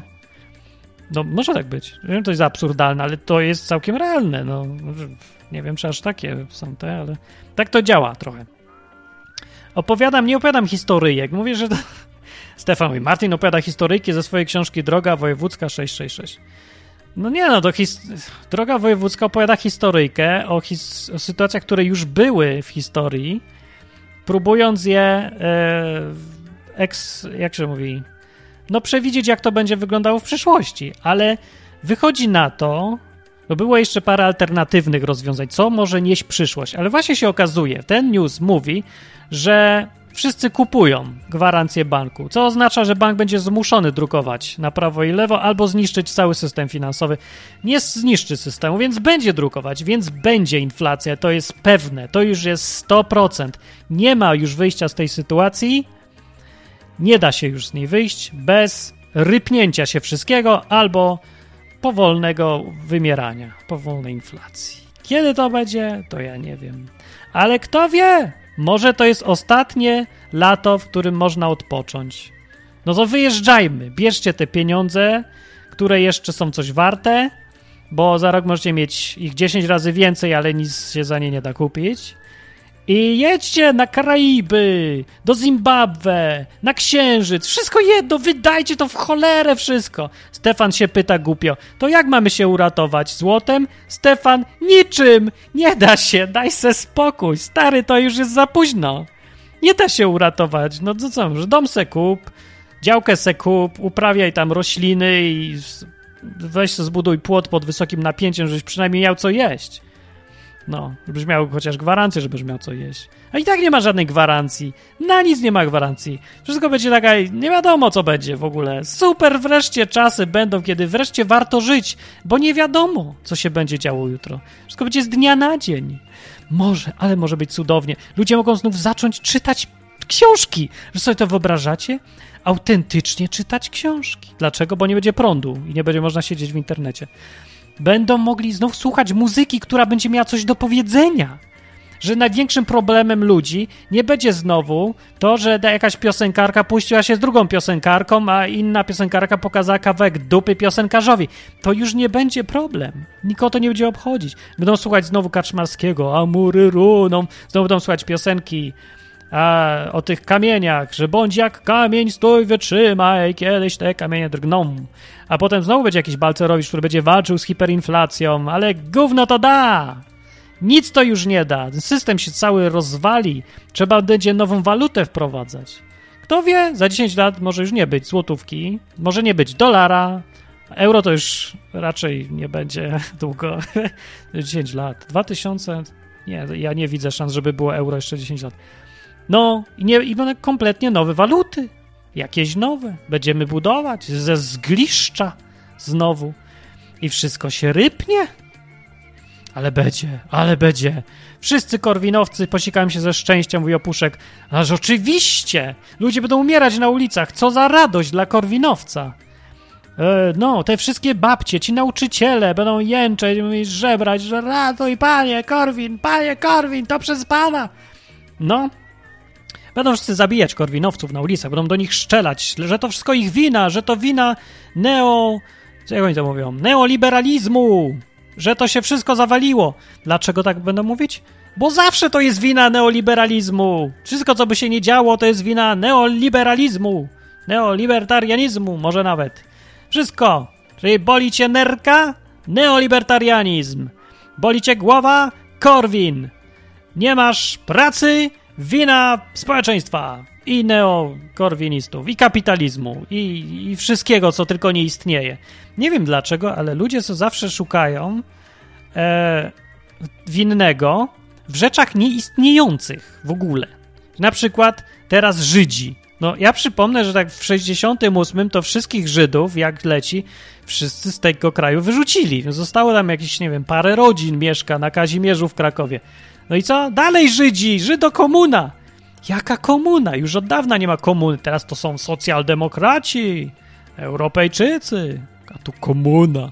No, może tak być. Wiem, to jest absurdalne, ale to jest całkiem realne. No, nie wiem, czy aż takie są te, ale tak to działa trochę. Opowiadam, nie opowiadam historyjek. Mówię, że to... Stefan mówi, Martin opowiada historyjki ze swojej książki Droga Wojewódzka sześćset sześćdziesiąt sześć. No nie, no to his... Droga Wojewódzka opowiada historyjkę o, his... o sytuacjach, które już były w historii, próbując je e... eks... jak się mówi... no przewidzieć, jak to będzie wyglądało w przyszłości, ale wychodzi na to, bo było jeszcze parę alternatywnych rozwiązań, co może nieść przyszłość, ale właśnie się okazuje, ten news mówi, że wszyscy kupują gwarancję banku, co oznacza, że bank będzie zmuszony drukować na prawo i lewo albo zniszczyć cały system finansowy. Nie zniszczy systemu, więc będzie drukować, więc będzie inflacja, to jest pewne, to już jest sto procent. Nie ma już wyjścia z tej sytuacji, nie da się już z niej wyjść bez rypnięcia się wszystkiego albo powolnego wymierania, powolnej inflacji. Kiedy to będzie, to ja nie wiem. Ale kto wie? Może to jest ostatnie lato, w którym można odpocząć. No to wyjeżdżajmy, bierzcie te pieniądze, które jeszcze są coś warte, bo za rok możecie mieć ich dziesięć razy więcej, ale nic się za nie nie da kupić. I jedźcie na Karaiby, do Zimbabwe, na Księżyc, wszystko jedno, wydajcie to w cholerę wszystko. Stefan się pyta głupio, to jak mamy się uratować? Złotem? Stefan, niczym, nie da się, daj se spokój, stary, to już jest za późno. Nie da się uratować, no to co, że dom se kup, Działkę se kup, uprawiaj tam rośliny i weź se zbuduj płot pod wysokim napięciem, żebyś przynajmniej miał co jeść. No, żebyś miał chociaż gwarancję, żebyś miał co jeść. A i tak nie ma żadnej gwarancji. Na nic nie ma gwarancji. Wszystko będzie taka, nie wiadomo co będzie w ogóle. Super wreszcie czasy będą, kiedy wreszcie warto żyć, bo nie wiadomo, co się będzie działo jutro. Wszystko będzie z dnia na dzień. Może, ale może być cudownie. Ludzie mogą znów zacząć czytać książki. Że sobie to wyobrażacie? Autentycznie czytać książki. Dlaczego? Bo nie będzie prądu i nie będzie można siedzieć w internecie. Będą mogli znów słuchać muzyki, która będzie miała coś do powiedzenia. Że największym problemem ludzi nie będzie znowu to, że jakaś piosenkarka puściła się z drugą piosenkarką, a inna piosenkarka pokazała kawałek dupy piosenkarzowi. To już nie będzie problem. Nikogo to nie będzie obchodzić. Będą słuchać znowu Kaczmarskiego, amury runą, znowu będą słuchać piosenki a, o tych kamieniach, że bądź jak kamień, stój, wytrzymaj, kiedyś te kamienie drgną. A potem znowu będzie jakiś Balcerowicz, który będzie walczył z hiperinflacją, ale gówno to da! Nic to już nie da. System się cały rozwali. Trzeba będzie nową walutę wprowadzać. Kto wie, za dziesięć lat może już nie być złotówki, może nie być dolara. Euro to już raczej nie będzie długo. dziesięć lat. dwa tysiące... Nie, ja nie widzę szans, żeby było euro jeszcze dziesięć lat. No i, nie, i będą kompletnie nowe waluty. Jakieś nowe. Będziemy budować ze zgliszcza znowu. I wszystko się rypnie. Ale będzie, ale będzie. Wszyscy korwinowcy posikają się ze szczęścia, mówi Opuszek. Aż oczywiście! Ludzie będą umierać na ulicach. Co za radość dla korwinowca. E, no, te wszystkie babcie, ci nauczyciele będą jęczeć i żebrać, że ratuj, panie Korwin, panie Korwin, to przez pana. No. Będą wszyscy zabijać korwinowców na ulicach, będą do nich szczelać, że to wszystko ich wina, że to wina neo... Co jak oni to mówią? Neoliberalizmu! Że to się wszystko zawaliło. Dlaczego tak będą mówić? Bo zawsze to jest wina neoliberalizmu. Wszystko, co by się nie działo, to jest wina neoliberalizmu. Neolibertarianizmu, może nawet. Wszystko. Czyli boli cię nerka? Neolibertarianizm. Boli cię głowa? Korwin. Nie masz pracy? Wina społeczeństwa. I neokorwinistów, i kapitalizmu, i, i wszystkiego, co tylko nie istnieje. Nie wiem dlaczego, ale ludzie co zawsze szukają e, winnego w rzeczach nieistniejących w ogóle. Na przykład teraz Żydzi. No ja przypomnę, że tak w sześćdziesiątym ósmym to wszystkich Żydów, jak leci, wszyscy z tego kraju wyrzucili. Zostało tam jakieś, nie wiem, parę rodzin mieszka na Kazimierzu w Krakowie. No i co? Dalej Żydzi, Żydokomuna. Jaka komuna? Już od dawna nie ma komuny. Teraz to są socjaldemokraci, Europejczycy. A tu komuna.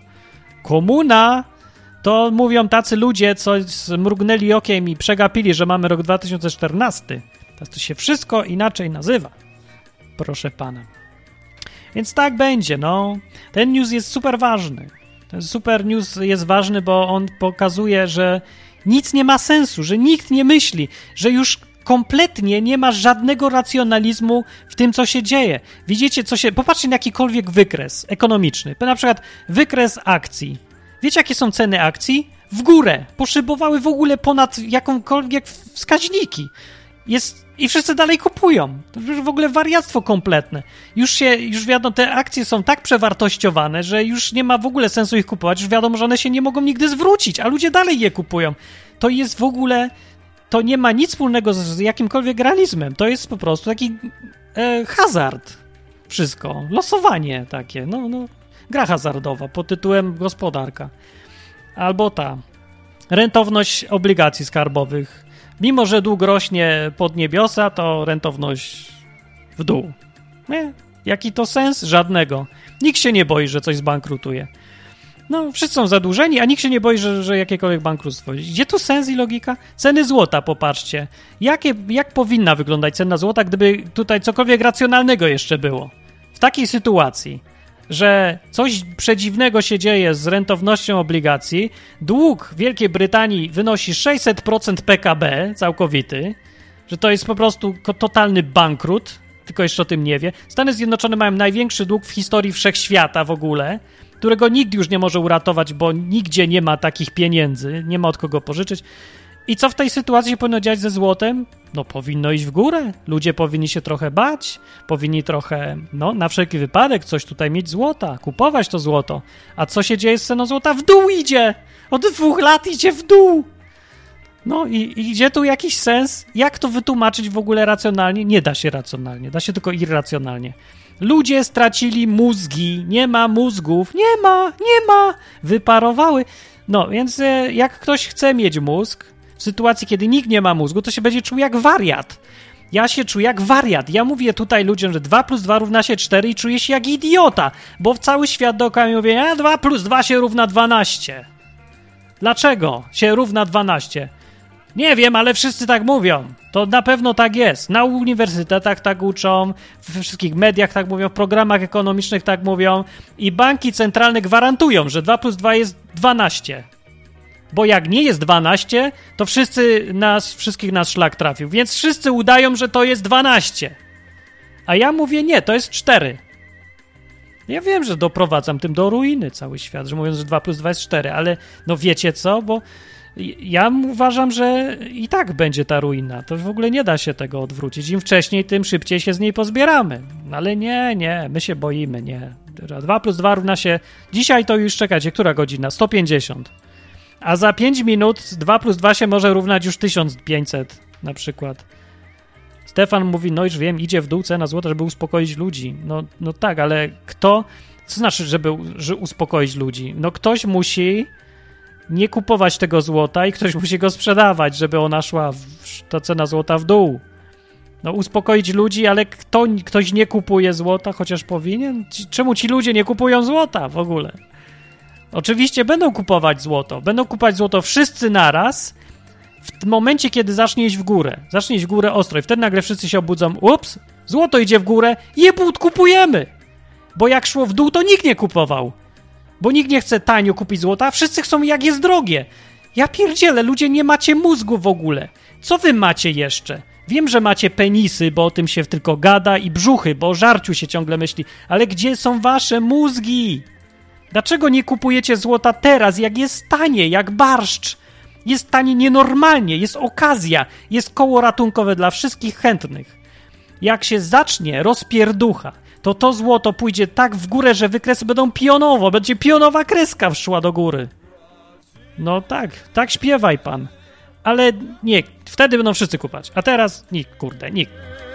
Komuna to mówią tacy ludzie, co mrugnęli okiem i przegapili, że mamy rok dwa tysiące czternasty. Teraz to się wszystko inaczej nazywa. Proszę pana. Więc tak będzie, no. Ten news jest super ważny. Ten super news jest ważny, bo on pokazuje, że nic nie ma sensu, że nikt nie myśli, że już kompletnie nie ma żadnego racjonalizmu w tym, co się dzieje. Widzicie, co się... Popatrzcie na jakikolwiek wykres ekonomiczny. Na przykład wykres akcji. Wiecie, jakie są ceny akcji? W górę. Poszybowały w ogóle ponad jakąkolwiek wskaźniki. Jest... I wszyscy dalej kupują. To już w ogóle wariactwo kompletne. Już się, już wiadomo, te akcje są tak przewartościowane, że już nie ma w ogóle sensu ich kupować. Już wiadomo, że one się nie mogą nigdy zwrócić, a ludzie dalej je kupują. To jest w ogóle... To nie ma nic wspólnego z jakimkolwiek realizmem. To jest po prostu taki e, hazard. Wszystko. Losowanie takie. No, no. Gra hazardowa pod tytułem gospodarka. Albo ta. Rentowność obligacji skarbowych. Mimo że dług rośnie pod niebiosa, to rentowność w dół. Nie. Jaki to sens? Żadnego. Nikt się nie boi, że coś zbankrutuje. No, wszyscy są zadłużeni, a nikt się nie boi, że, że jakiekolwiek bankructwo. Gdzie tu sens i logika? Ceny złota, popatrzcie. Jakie, jak powinna wyglądać cena złota, gdyby tutaj cokolwiek racjonalnego jeszcze było? W takiej sytuacji, że coś przedziwnego się dzieje z rentownością obligacji, dług Wielkiej Brytanii wynosi sześćset procent P K B całkowity, że to jest po prostu totalny bankrut, tylko jeszcze o tym nie wie. Stany Zjednoczone mają największy dług w historii wszechświata w ogóle, którego nikt już nie może uratować, bo nigdzie nie ma takich pieniędzy, nie ma od kogo pożyczyć. I co w tej sytuacji powinno dziać ze złotem? No powinno iść w górę. Ludzie powinni się trochę bać, powinni trochę, no na wszelki wypadek coś tutaj mieć złota, kupować to złoto. A co się dzieje z ceną złota? W dół idzie! Od dwóch lat idzie w dół! No i, i idzie tu jakiś sens? Jak to wytłumaczyć w ogóle racjonalnie? Nie da się racjonalnie, da się tylko irracjonalnie. Ludzie stracili mózgi, nie ma mózgów, nie ma, nie ma, wyparowały. No więc e, jak ktoś chce mieć mózg, w sytuacji, kiedy nikt nie ma mózgu, to się będzie czuł jak wariat. Ja się czuję jak wariat. Ja mówię tutaj ludziom, że dwa plus dwa równa się cztery i czuję się jak idiota, bo cały świat dookoła mi mówi, a dwa plus dwa się równa dwanaście. Dlaczego się równa dwanaście? Nie wiem, ale wszyscy tak mówią. To na pewno tak jest. Na uniwersytetach tak uczą, we wszystkich mediach tak mówią, w programach ekonomicznych tak mówią i banki centralne gwarantują, że dwa plus dwa jest dwanaście. Bo jak nie jest dwanaście, to wszyscy nas, wszystkich nas szlak trafił. Więc wszyscy udają, że to jest dwanaście. A ja mówię nie, to jest cztery. Ja wiem, że doprowadzam tym do ruiny cały świat, że mówiąc, że dwa plus dwa jest cztery, ale no wiecie co, bo ja uważam, że i tak będzie ta ruina. To w ogóle nie da się tego odwrócić. Im wcześniej, tym szybciej się z niej pozbieramy. Ale nie, nie, my się boimy, nie. dwa plus dwa równa się... Dzisiaj to już czekajcie, która godzina? sto pięćdziesiąt. A za pięć minut dwa plus dwa się może równać już tysiąc pięćset na przykład. Stefan mówi, no już wiem, idzie w dół cena złota, żeby uspokoić ludzi. No, no tak, ale kto... Co znaczy, żeby że uspokoić ludzi? No ktoś musi nie kupować tego złota i ktoś musi go sprzedawać, żeby ona szła, w, ta cena złota w dół. No uspokoić ludzi, ale kto, ktoś nie kupuje złota, chociaż powinien? Czemu ci ludzie nie kupują złota w ogóle? Oczywiście będą kupować złoto. Będą kupować złoto wszyscy naraz w momencie, kiedy zacznie iść w górę. Zacznie iść w górę ostro i wtedy nagle wszyscy się obudzą. Ups, złoto idzie w górę, jebut, kupujemy! Bo jak szło w dół, to nikt nie kupował. Bo nikt nie chce tanio kupić złota, a wszyscy chcą jak jest drogie. Ja pierdzielę, ludzie, nie macie mózgu w ogóle. Co wy macie jeszcze? Wiem, że macie penisy, bo o tym się tylko gada i brzuchy, bo o żarciu się ciągle myśli. Ale gdzie są wasze mózgi? Dlaczego nie kupujecie złota teraz, jak jest tanie, jak barszcz? Jest tanie nienormalnie, jest okazja, jest koło ratunkowe dla wszystkich chętnych. Jak się zacznie rozpierducha, to to złoto pójdzie tak w górę, że wykresy będą pionowo, będzie pionowa kreska wszła do góry. No tak, tak śpiewaj pan. Ale nie, wtedy będą wszyscy kupać, a teraz nikt, kurde, nikt.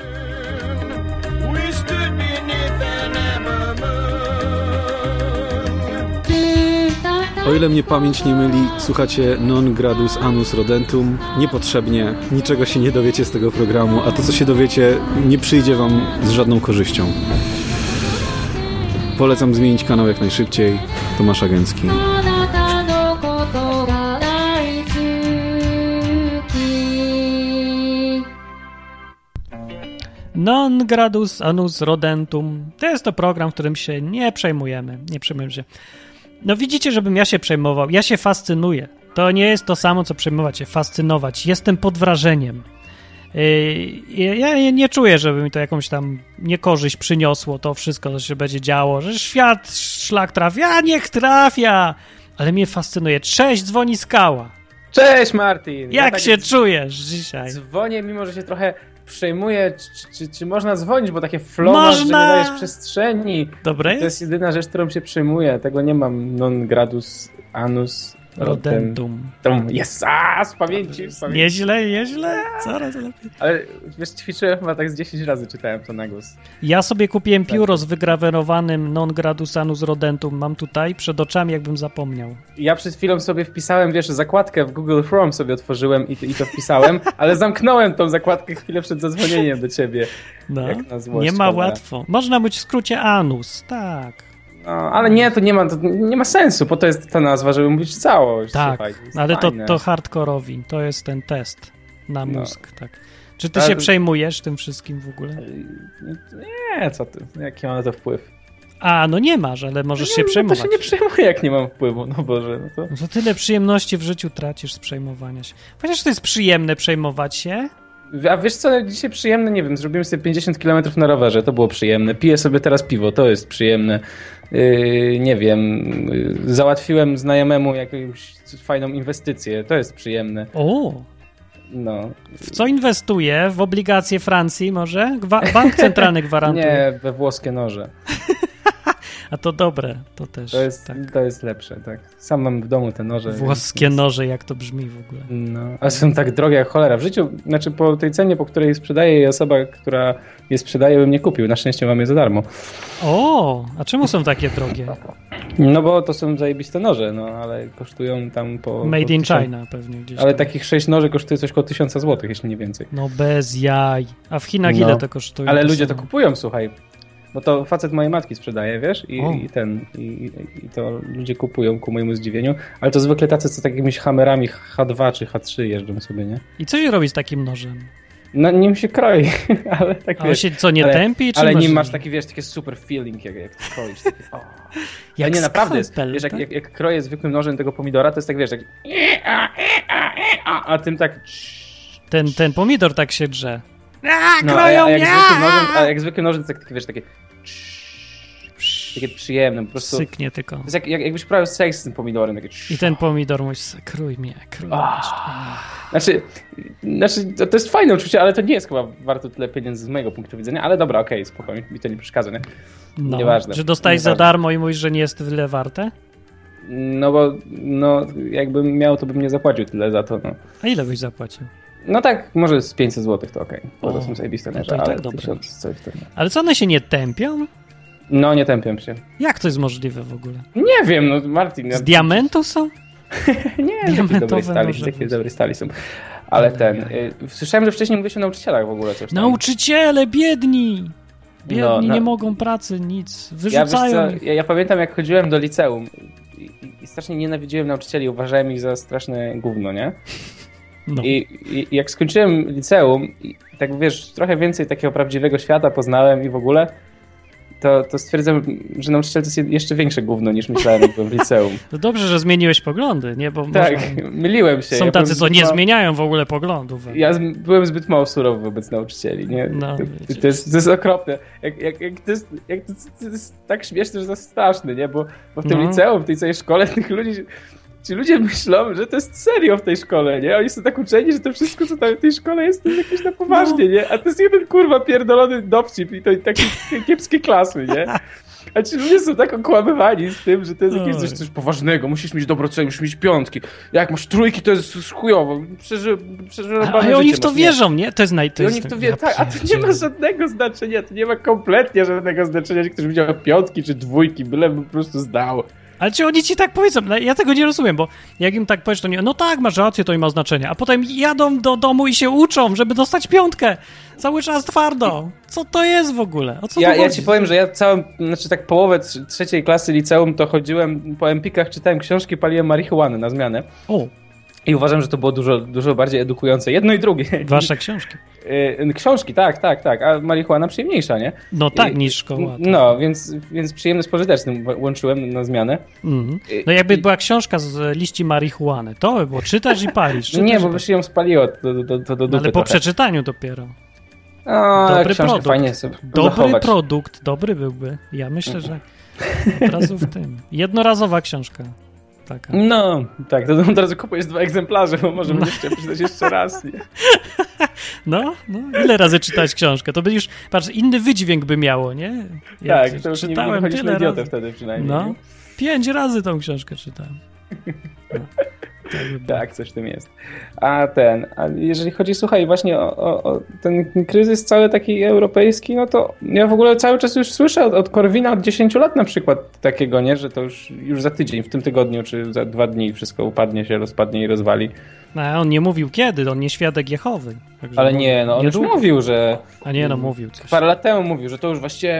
O ile mnie pamięć nie myli, słuchacie Non Gradus Annus Rodentum. Niepotrzebnie, niczego się nie dowiecie z tego programu, a to, co się dowiecie, nie przyjdzie wam z żadną korzyścią. Polecam zmienić kanał jak najszybciej. Tomasz Agencki. Non Gradus Annus Rodentum. To jest to program, w którym się nie przejmujemy. Nie przejmujemy się. No widzicie, żebym ja się przejmował. Ja się fascynuję. To nie jest to samo, co przejmować się, fascynować. Jestem pod wrażeniem. Yy, ja nie czuję, żeby mi to jakąś tam niekorzyść przyniosło, to wszystko, co się będzie działo, że świat szlak trafia, niech trafia. Ale mnie fascynuje. Cześć, dzwoni skała. Cześć, Martin. Jak ja tak się czujesz dzisiaj? Dzwonię, mimo że się trochę przejmuję, czy, czy, czy można dzwonić, bo takie flow Można! masz, że nie dajesz przestrzeni. Dobre To jest jedyna rzecz, którą się przejmuję. Tego nie mam. Non Gradus Annus Rodentum. Rodentum. Jest, a z pamięci, z pamięci. Nieźle, nieźle. Coraz lepiej. Ale wiesz, ćwiczyłem chyba tak z dziesięć razy, czytałem to na głos. Ja sobie kupiłem pióro z wygrawerowanym Non Gradus Annus Rodentum. Mam tutaj przed oczami, jakbym zapomniał. Ja przed chwilą sobie wpisałem, wiesz, zakładkę w Google Chrome sobie otworzyłem i, i to wpisałem, ale zamknąłem tą zakładkę chwilę przed zadzwonieniem do ciebie. No, Jak na złość, nie ma cholera. łatwo. Można być w skrócie anus, tak. No, ale nie, to nie ma, to nie ma sensu, po to jest ta nazwa, żeby mówić całość. Tak, Słuchaj, to jest ale to, fajne. to hardkorowi, to jest ten test na No. mózg, tak. Czy ty Ale- się przejmujesz tym wszystkim w ogóle? Nie, co ty, jaki ma na to wpływ? A, no nie masz, ale możesz nie, się no, przejmować. To się nie przejmuję, jak nie mam wpływu, no Boże. No to... No to tyle przyjemności w życiu tracisz z przejmowania się. Chociaż to jest przyjemne przejmować się. A wiesz co, dzisiaj przyjemne, nie wiem, zrobiłem sobie pięćdziesiąt kilometrów na rowerze, to było przyjemne. Piję sobie teraz piwo, to jest przyjemne. Yy, nie wiem, yy, załatwiłem znajomemu jakąś fajną inwestycję, to jest przyjemne. O, No. W co inwestuje? W obligacje Francji może? Gwa- Bank Centralny gwarantuje. Nie, we włoskie noże. A to dobre, to też. To jest, tak. to jest lepsze, tak. Sam mam w domu te noże. Włoskie więc... noże, jak to brzmi w ogóle. No, a są tak drogie jak cholera. W życiu, znaczy po tej cenie, po której sprzedaje jej osoba, która je sprzedaje, bym nie kupił. Na szczęście mam je za darmo. O, a czemu są takie drogie? No bo to są zajebiste noże, no ale kosztują tam po... Made po in tysiąc... China pewnie gdzieś Ale tam. takich sześć noży kosztuje coś około tysiąca złotych, jeśli nie więcej. No bez jaj. A w Chinach No. ile to kosztuje? Ale to ludzie samo? to kupują, słuchaj. Bo to facet mojej matki sprzedaje, wiesz? I, O. i ten, i, i to ludzie kupują ku mojemu zdziwieniu. Ale to zwykle tacy, co takimi hammerami H dwa czy H trzy jeżdżą sobie, nie? I co się robi z takim nożem? No nim się kroi, ale tak A on wiesz, się co, nie ale, tępi? Czy ale nim masz- masz taki, wiesz, taki super feeling, jak, jak to kroisz. Taki, o. Jak Ale nie, naprawdę jest. skalpel, Wiesz, jak, tak? jak, jak kroję zwykłym nożem tego pomidora, to jest tak, wiesz, tak a tym tak... Ten, ten pomidor tak się drze. No, a, a, jak zwykłym nożem, a jak zwykłym nożem to tak, wiesz, takie... Takie przyjemne, po prostu... Syknie tylko. To jest jak, jak, jakbyś prawił seks z tym pomidorem. Takie... I ten pomidor mówi, krój mnie, krój mnie. Znaczy, znaczy to, to jest fajne uczucie, ale to nie jest chyba warto tyle pieniędzy z mojego punktu widzenia, ale dobra, okej, okay, spokojnie, mi to nie przeszkadza, nie? No, Nieważne. że dostałeś za Nieważne. darmo i mówisz, że nie jest tyle warte? No bo, no, jakbym miał, to bym nie zapłacił tyle za to, no. A ile byś zapłacił? No tak, może z pięćset złotych to okej, okay, bo O, to są zajebiste no noże, to i tak ale dobre. tysiąc coś to nie. Ale co, one się nie tępią? No, nie tępię się. Jak to jest możliwe w ogóle? Nie wiem, no Martin... Z diamentu są? Nie, Diamentowe dobrej stali, noże takie być. dobrej stali są. Ale Ale ten, jaj. y, słyszałem, że wcześniej mówiłeś o nauczycielach w ogóle coś tam. Nauczyciele, biedni! Biedni, No, no. nie mogą pracy, nic. Ja, Wyrzucają wiesz ich. co, ja, ja pamiętam, jak chodziłem do liceum i, i, i strasznie nienawidziłem nauczycieli, uważałem ich za straszne gówno, nie? No. I, i, i jak skończyłem liceum i tak wiesz, trochę więcej takiego prawdziwego świata poznałem i w ogóle, to, to stwierdzam, że nauczyciel to jest jeszcze większe gówno niż myślałem, jak byłem w liceum. To dobrze, że zmieniłeś poglądy, nie? Bo Tak, może myliłem się. są ja tacy, byłem co zbyt nie mało- zmieniają w ogóle poglądów. Ja z, byłem zbyt mało surowy wobec nauczycieli, nie? No, to, widzisz. to, jest, to jest okropne. Jak, jak, jak to, jest, jak to, to jest tak śmieszne, że to jest straszne, nie? Bo, bo w tym No. liceum, w tej całej szkole tych ludzi... Ci ludzie myślą, że to jest serio w tej szkole, nie? Oni są tak uczeni, że to wszystko, co tam w tej szkole jest, to jest jakieś na poważnie, nie? A to jest jeden, kurwa, pierdolony dowcip i to i takie kiepskie klasy, nie? A ci ludzie są tak okłamywani z tym, że to jest jakieś coś, coś poważnego, musisz mieć dobrą cenę, musisz mieć piątki. Jak masz trójki, to jest chujowo. Przeży, A, a oni w to wierzą, nie? To jest naj... To I jest oni w to tak- wie, ja tak, a to nie pierdzielę. ma żadnego znaczenia, to nie ma kompletnie żadnego znaczenia, że ktoś widział piątki czy dwójki, byle po prostu zdał. Ale czy oni ci tak powiedzą? No, ja tego nie rozumiem, bo jak im tak powiesz, to nie, no tak, masz rację, to nie ma znaczenia. A potem jadą do domu i się uczą, żeby dostać piątkę. Cały czas twardo. Co to jest w ogóle? O co Ja, tu ja chodzi? ci powiem, że ja całą, znaczy tak połowę trz- trzeciej klasy liceum to chodziłem po empikach, czytałem książki, paliłem marihuanę na zmianę. O, I uważam, że to było dużo, dużo bardziej edukujące. Jedno i drugie. wasze książki. Y, Książki, tak, tak, tak. A marihuana przyjemniejsza, nie? No tak, Y, niż szkoła. tak. No, więc, więc przyjemny z pożytecznym łączyłem na zmianę. Mhm. Y, No jakby i- była książka z liści marihuany, to by było, czytasz i palisz. Czytasz Nie, i bo by palisz. się ją spaliło to do, do, do, do No, dupy ale po trochę. przeczytaniu dopiero. O, Dobry książkę produkt. fajnie sobie Dobry zachować. produkt, dobry byłby. Ja myślę, że od razu w tym. Jednorazowa książka. Taka. No, tak, to od razu kupujesz dwa egzemplarze, bo może No. będziesz chciał przeczytać jeszcze raz. Nie? No, no, ile razy czytać książkę? To by już, patrz, inny wydźwięk by miało, nie? Ja Tak, to już nie, nie czytałem wychodzisz tyle na idiotę razy. wtedy przynajmniej. No, nie? pięć razy tą książkę czytałem. No, tak by było. Tak, coś w tym jest. A ten, a jeżeli chodzi, słuchaj, właśnie o, o, o ten kryzys cały taki europejski, no to ja w ogóle cały czas już słyszę od, od Korwina od dziesięciu lat na przykład takiego, nie, że to już, już za tydzień, w tym tygodniu, czy za dwa dni wszystko upadnie się, rozpadnie i rozwali. No, a on nie mówił kiedy, on nie świadek Jehowy. Także Ale mówił nie, no on już niedługo. mówił, że... A nie, no mówił coś. Parę lat temu mówił, że to już właściwie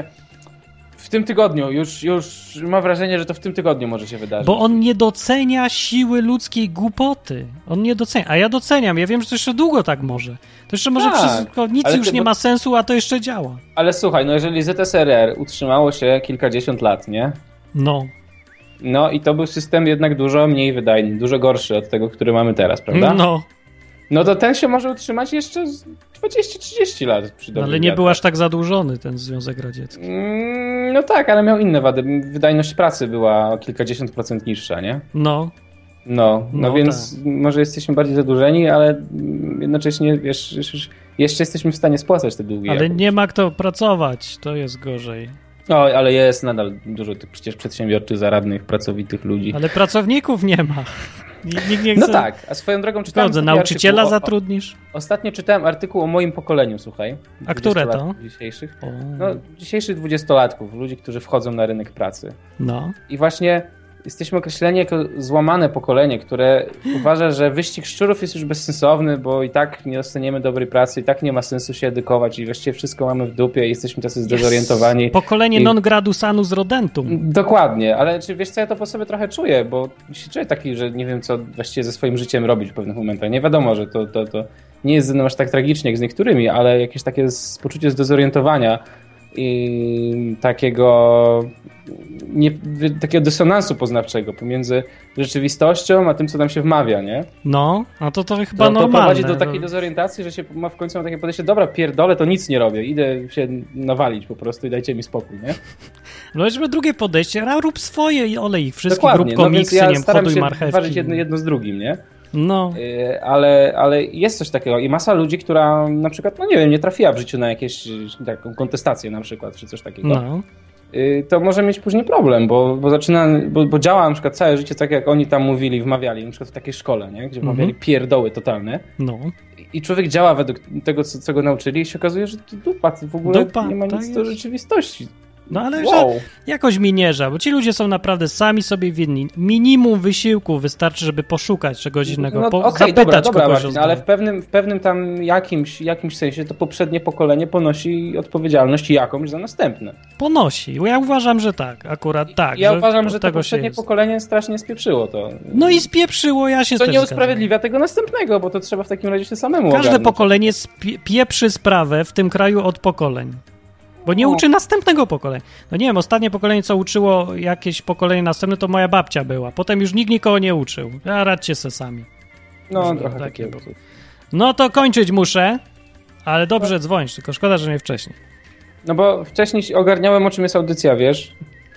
w tym tygodniu, już, już mam wrażenie, że to w tym tygodniu może się wydarzyć. Bo on nie docenia siły ludzkiej głupoty. On nie docenia. A ja doceniam. Ja wiem, że to jeszcze długo tak może. To jeszcze może Tak, wszystko, nic ale już ty- nie bo- ma sensu, a to jeszcze działa. Ale słuchaj, no jeżeli Z S R R utrzymało się kilkadziesiąt lat, nie? No. No i to był system jednak dużo mniej wydajny, dużo gorszy od tego, który mamy teraz, prawda? No. No to ten się może utrzymać jeszcze z dwadzieścia trzydzieści lat przy No, dobrym ale nie wiatrze. był aż tak zadłużony ten Związek Radziecki. Mm, no tak, ale miał inne wady. Wydajność pracy była o kilkadziesiąt procent niższa, nie? No. No, no, No więc może jesteśmy bardziej zadłużeni, ale jednocześnie, wiesz, już, jeszcze jesteśmy w stanie spłacać te długi. Ale jakoś. nie ma kto pracować, to jest gorzej. O, ale jest nadal dużo tych przecież przedsiębiorczych, zaradnych, pracowitych ludzi. Ale pracowników nie ma. Nikt nie chce... No tak, a swoją drogą czytałem... Dobrze, nauczyciela o, zatrudnisz? O, ostatnio czytałem artykuł o moim pokoleniu, słuchaj. A które to? Dzisiejszych. O. No, dzisiejszych dwudziestolatków, ludzi, którzy wchodzą na rynek pracy. No. I właśnie jesteśmy określeni jako złamane pokolenie, które uważa, że wyścig szczurów jest już bezsensowny, bo i tak nie dostaniemy dobrej pracy, i tak nie ma sensu się edykować i właściwie wszystko mamy w dupie i jesteśmy tacy zdezorientowani. Yes. Pokolenie I... non gradus annus rodentum. Dokładnie, ale czy wiesz co, ja to po sobie trochę czuję, bo się czuję taki, że nie wiem co właściwie ze swoim życiem robić w pewnych momentach. Nie wiadomo, że to, to, to nie jest ze mną aż tak tragicznie jak z niektórymi, ale jakieś takie poczucie zdezorientowania i takiego nie, takiego dysonansu poznawczego pomiędzy rzeczywistością a tym, co nam się wmawia, nie? No, a to to chyba to, normalne. To prowadzi do takiej dezorientacji, że się ma w końcu ma takie podejście, dobra, pierdolę, to nic nie robię, idę się nawalić po prostu i dajcie mi spokój, nie? No weźmy drugie podejście, a rób swoje i olej ich wszystkich, Dokładnie. rób komiksy, no więc ja nie wiem, staram hoduj się marchewki. ważyć jedno, jedno z drugim, nie? No. Ale, ale jest coś takiego i masa ludzi, która na przykład, no nie wiem, nie trafiła w życiu na jakieś taką kontestację na przykład, czy coś takiego. No. To może mieć później problem, bo, bo zaczyna, bo, bo działa na przykład całe życie tak, jak oni tam mówili, wmawiali, na przykład w takiej szkole, nie? Gdzie wmawiali mm-hmm. pierdoły totalne. No. I człowiek działa według tego, co, co go nauczyli i się okazuje, że to dupa, to w ogóle dupa, nie ma nic do rzeczywistości. No ale wow. że jakoś mi mierza, bo ci ludzie są naprawdę sami sobie winni. Minimum wysiłku wystarczy, żeby poszukać czegoś innego, no, po, okay, zapytać dobra, dobra, kogoś Marcin, ale w pewnym, w pewnym tam jakimś, jakimś sensie to poprzednie pokolenie ponosi odpowiedzialność jakąś za następne. Ponosi. Ja uważam, że tak. Akurat tak. Ja że uważam, że to tego poprzednie pokolenie strasznie spieprzyło to. No i spieprzyło, ja się Co też nie usprawiedliwia tego następnego, bo to trzeba w takim razie się samemu Każde ogarnąć. pokolenie spie- pieprzy sprawę w tym kraju od pokoleń. Bo nie uczy następnego pokolenia. No nie wiem, ostatnie pokolenie, co uczyło jakieś pokolenie następne, to moja babcia była. Potem już nikt nikogo nie uczył. Ja radźcie se sami. No, Już trochę takie takiego. No to kończyć muszę, ale dobrze dzwonić, tylko szkoda, że nie wcześniej. No bo wcześniej ogarniałem, o czym jest audycja, wiesz?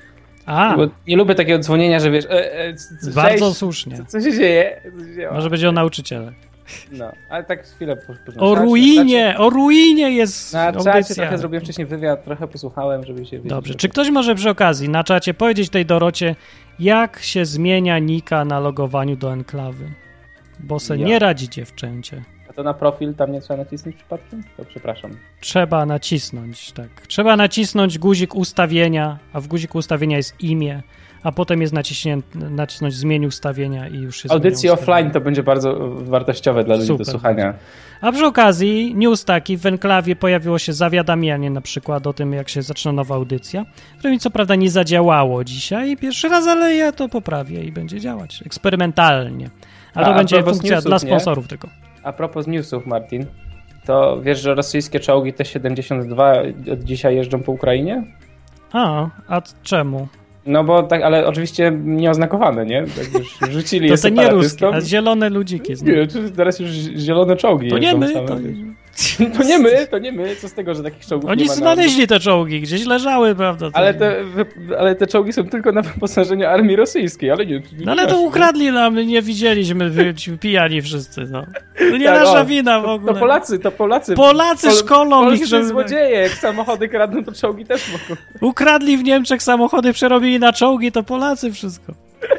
A, bo nie lubię takiego dzwonienia, że wiesz... E, e, c- bardzo cześć, słusznie. Co, co się dzieje? Co się dzieje? Może będzie o nauczycielach. No, ale tak chwilę później. O ruinie, o ruinie jest Na czacie audycja. trochę zrobiłem wcześniej wywiad, trochę posłuchałem, żeby się wiedzieć. Dobrze, czy ktoś może przy okazji na czacie powiedzieć tej Dorocie, jak się zmienia nika na logowaniu do enklawy? Bo se Ja. nie radzi dziewczęcie. A to na profil tam nie trzeba nacisnąć przypadkiem? To przepraszam. Trzeba nacisnąć, tak. Trzeba nacisnąć guzik ustawienia, a w guziku ustawienia jest imię, a potem jest nacisnąć zmień ustawienia i już się Audycje zmienia offline to będzie bardzo wartościowe dla ludzi Super. do słuchania. A przy okazji news taki, w enklawie pojawiło się zawiadamianie na przykład o tym, jak się zaczyna nowa audycja, które mi co prawda nie zadziałało dzisiaj pierwszy raz, ale ja to poprawię i będzie działać eksperymentalnie. Ale to A, a będzie propos funkcja newsów, dla nie? sponsorów tylko. A propos newsów, Martin, to wiesz, że rosyjskie czołgi T siedemdziesiąt dwa od dzisiaj jeżdżą po Ukrainie? A, a czemu? No bo tak, ale oczywiście nieoznakowane, nie? Tak już rzucili To je te nie ruskie, separatystom. a zielone ludziki. Nie, czy teraz już zielone czołgi To nie jeżdżą my, same, to... wiesz. To nie my, to nie my, co z tego, że takich czołgów Oni nie ma na... znaleźli te czołgi, gdzieś leżały, prawda? To Ale nie- te, wy- ale te czołgi są tylko na wyposażeniu armii rosyjskiej, ale nie... nie No ale to nasze, ukradli nam, nie widzieliśmy, wy- ci pijani wszyscy, no. To nie Tak, nasza o, wina w To, ogóle. to Polacy, to Polacy. Polacy Pol- szkolą ich, Polscy żeby... złodzieje, jak samochody kradną, to czołgi też mogą. Ukradli w Niemczech samochody, przerobili na czołgi, to Polacy wszystko.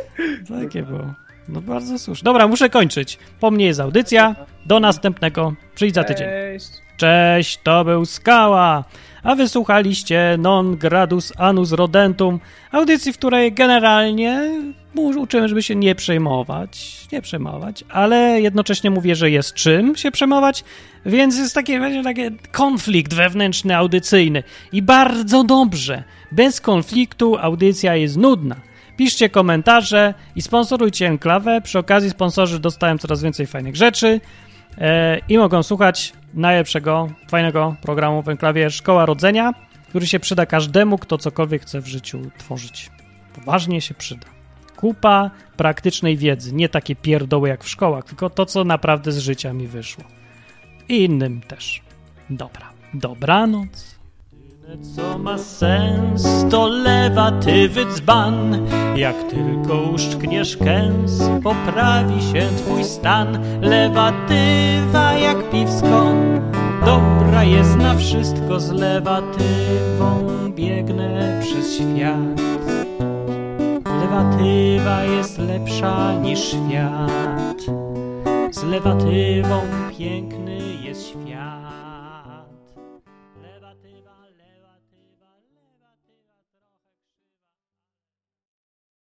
Takie było. No bardzo słusznie. Dobra, muszę kończyć. Po mnie jest audycja. Do następnego. Przyjdź za tydzień. Cześć. Cześć, to był Skała. A wysłuchaliście Non Gradus Annus Rodentum, audycji, w której generalnie uczymy, żeby się nie przejmować, nie przejmować, ale jednocześnie mówię, że jest czym się przejmować, więc jest taki, będzie taki konflikt wewnętrzny, audycyjny. I bardzo dobrze. Bez konfliktu audycja jest nudna. Piszcie komentarze i sponsorujcie enklawę. Przy okazji sponsorzy dostają coraz więcej fajnych rzeczy e, i mogą słuchać najlepszego, fajnego programu w enklawie Szkoła Rodzenia, który się przyda każdemu, kto cokolwiek chce w życiu tworzyć. Poważnie się przyda. Kupa praktycznej wiedzy, nie takie pierdoły jak w szkołach, tylko to, co naprawdę z życia mi wyszło. I innym też. Dobra. Dobranoc. Co ma sens, to lewatywy dzban. Jak tylko uszczkniesz kęs, poprawi się twój stan. Lewatywa jak piwsko, dobra jest na wszystko. Z lewatywą biegnę przez świat. Lewatywa jest lepsza niż świat. Z lewatywą piękny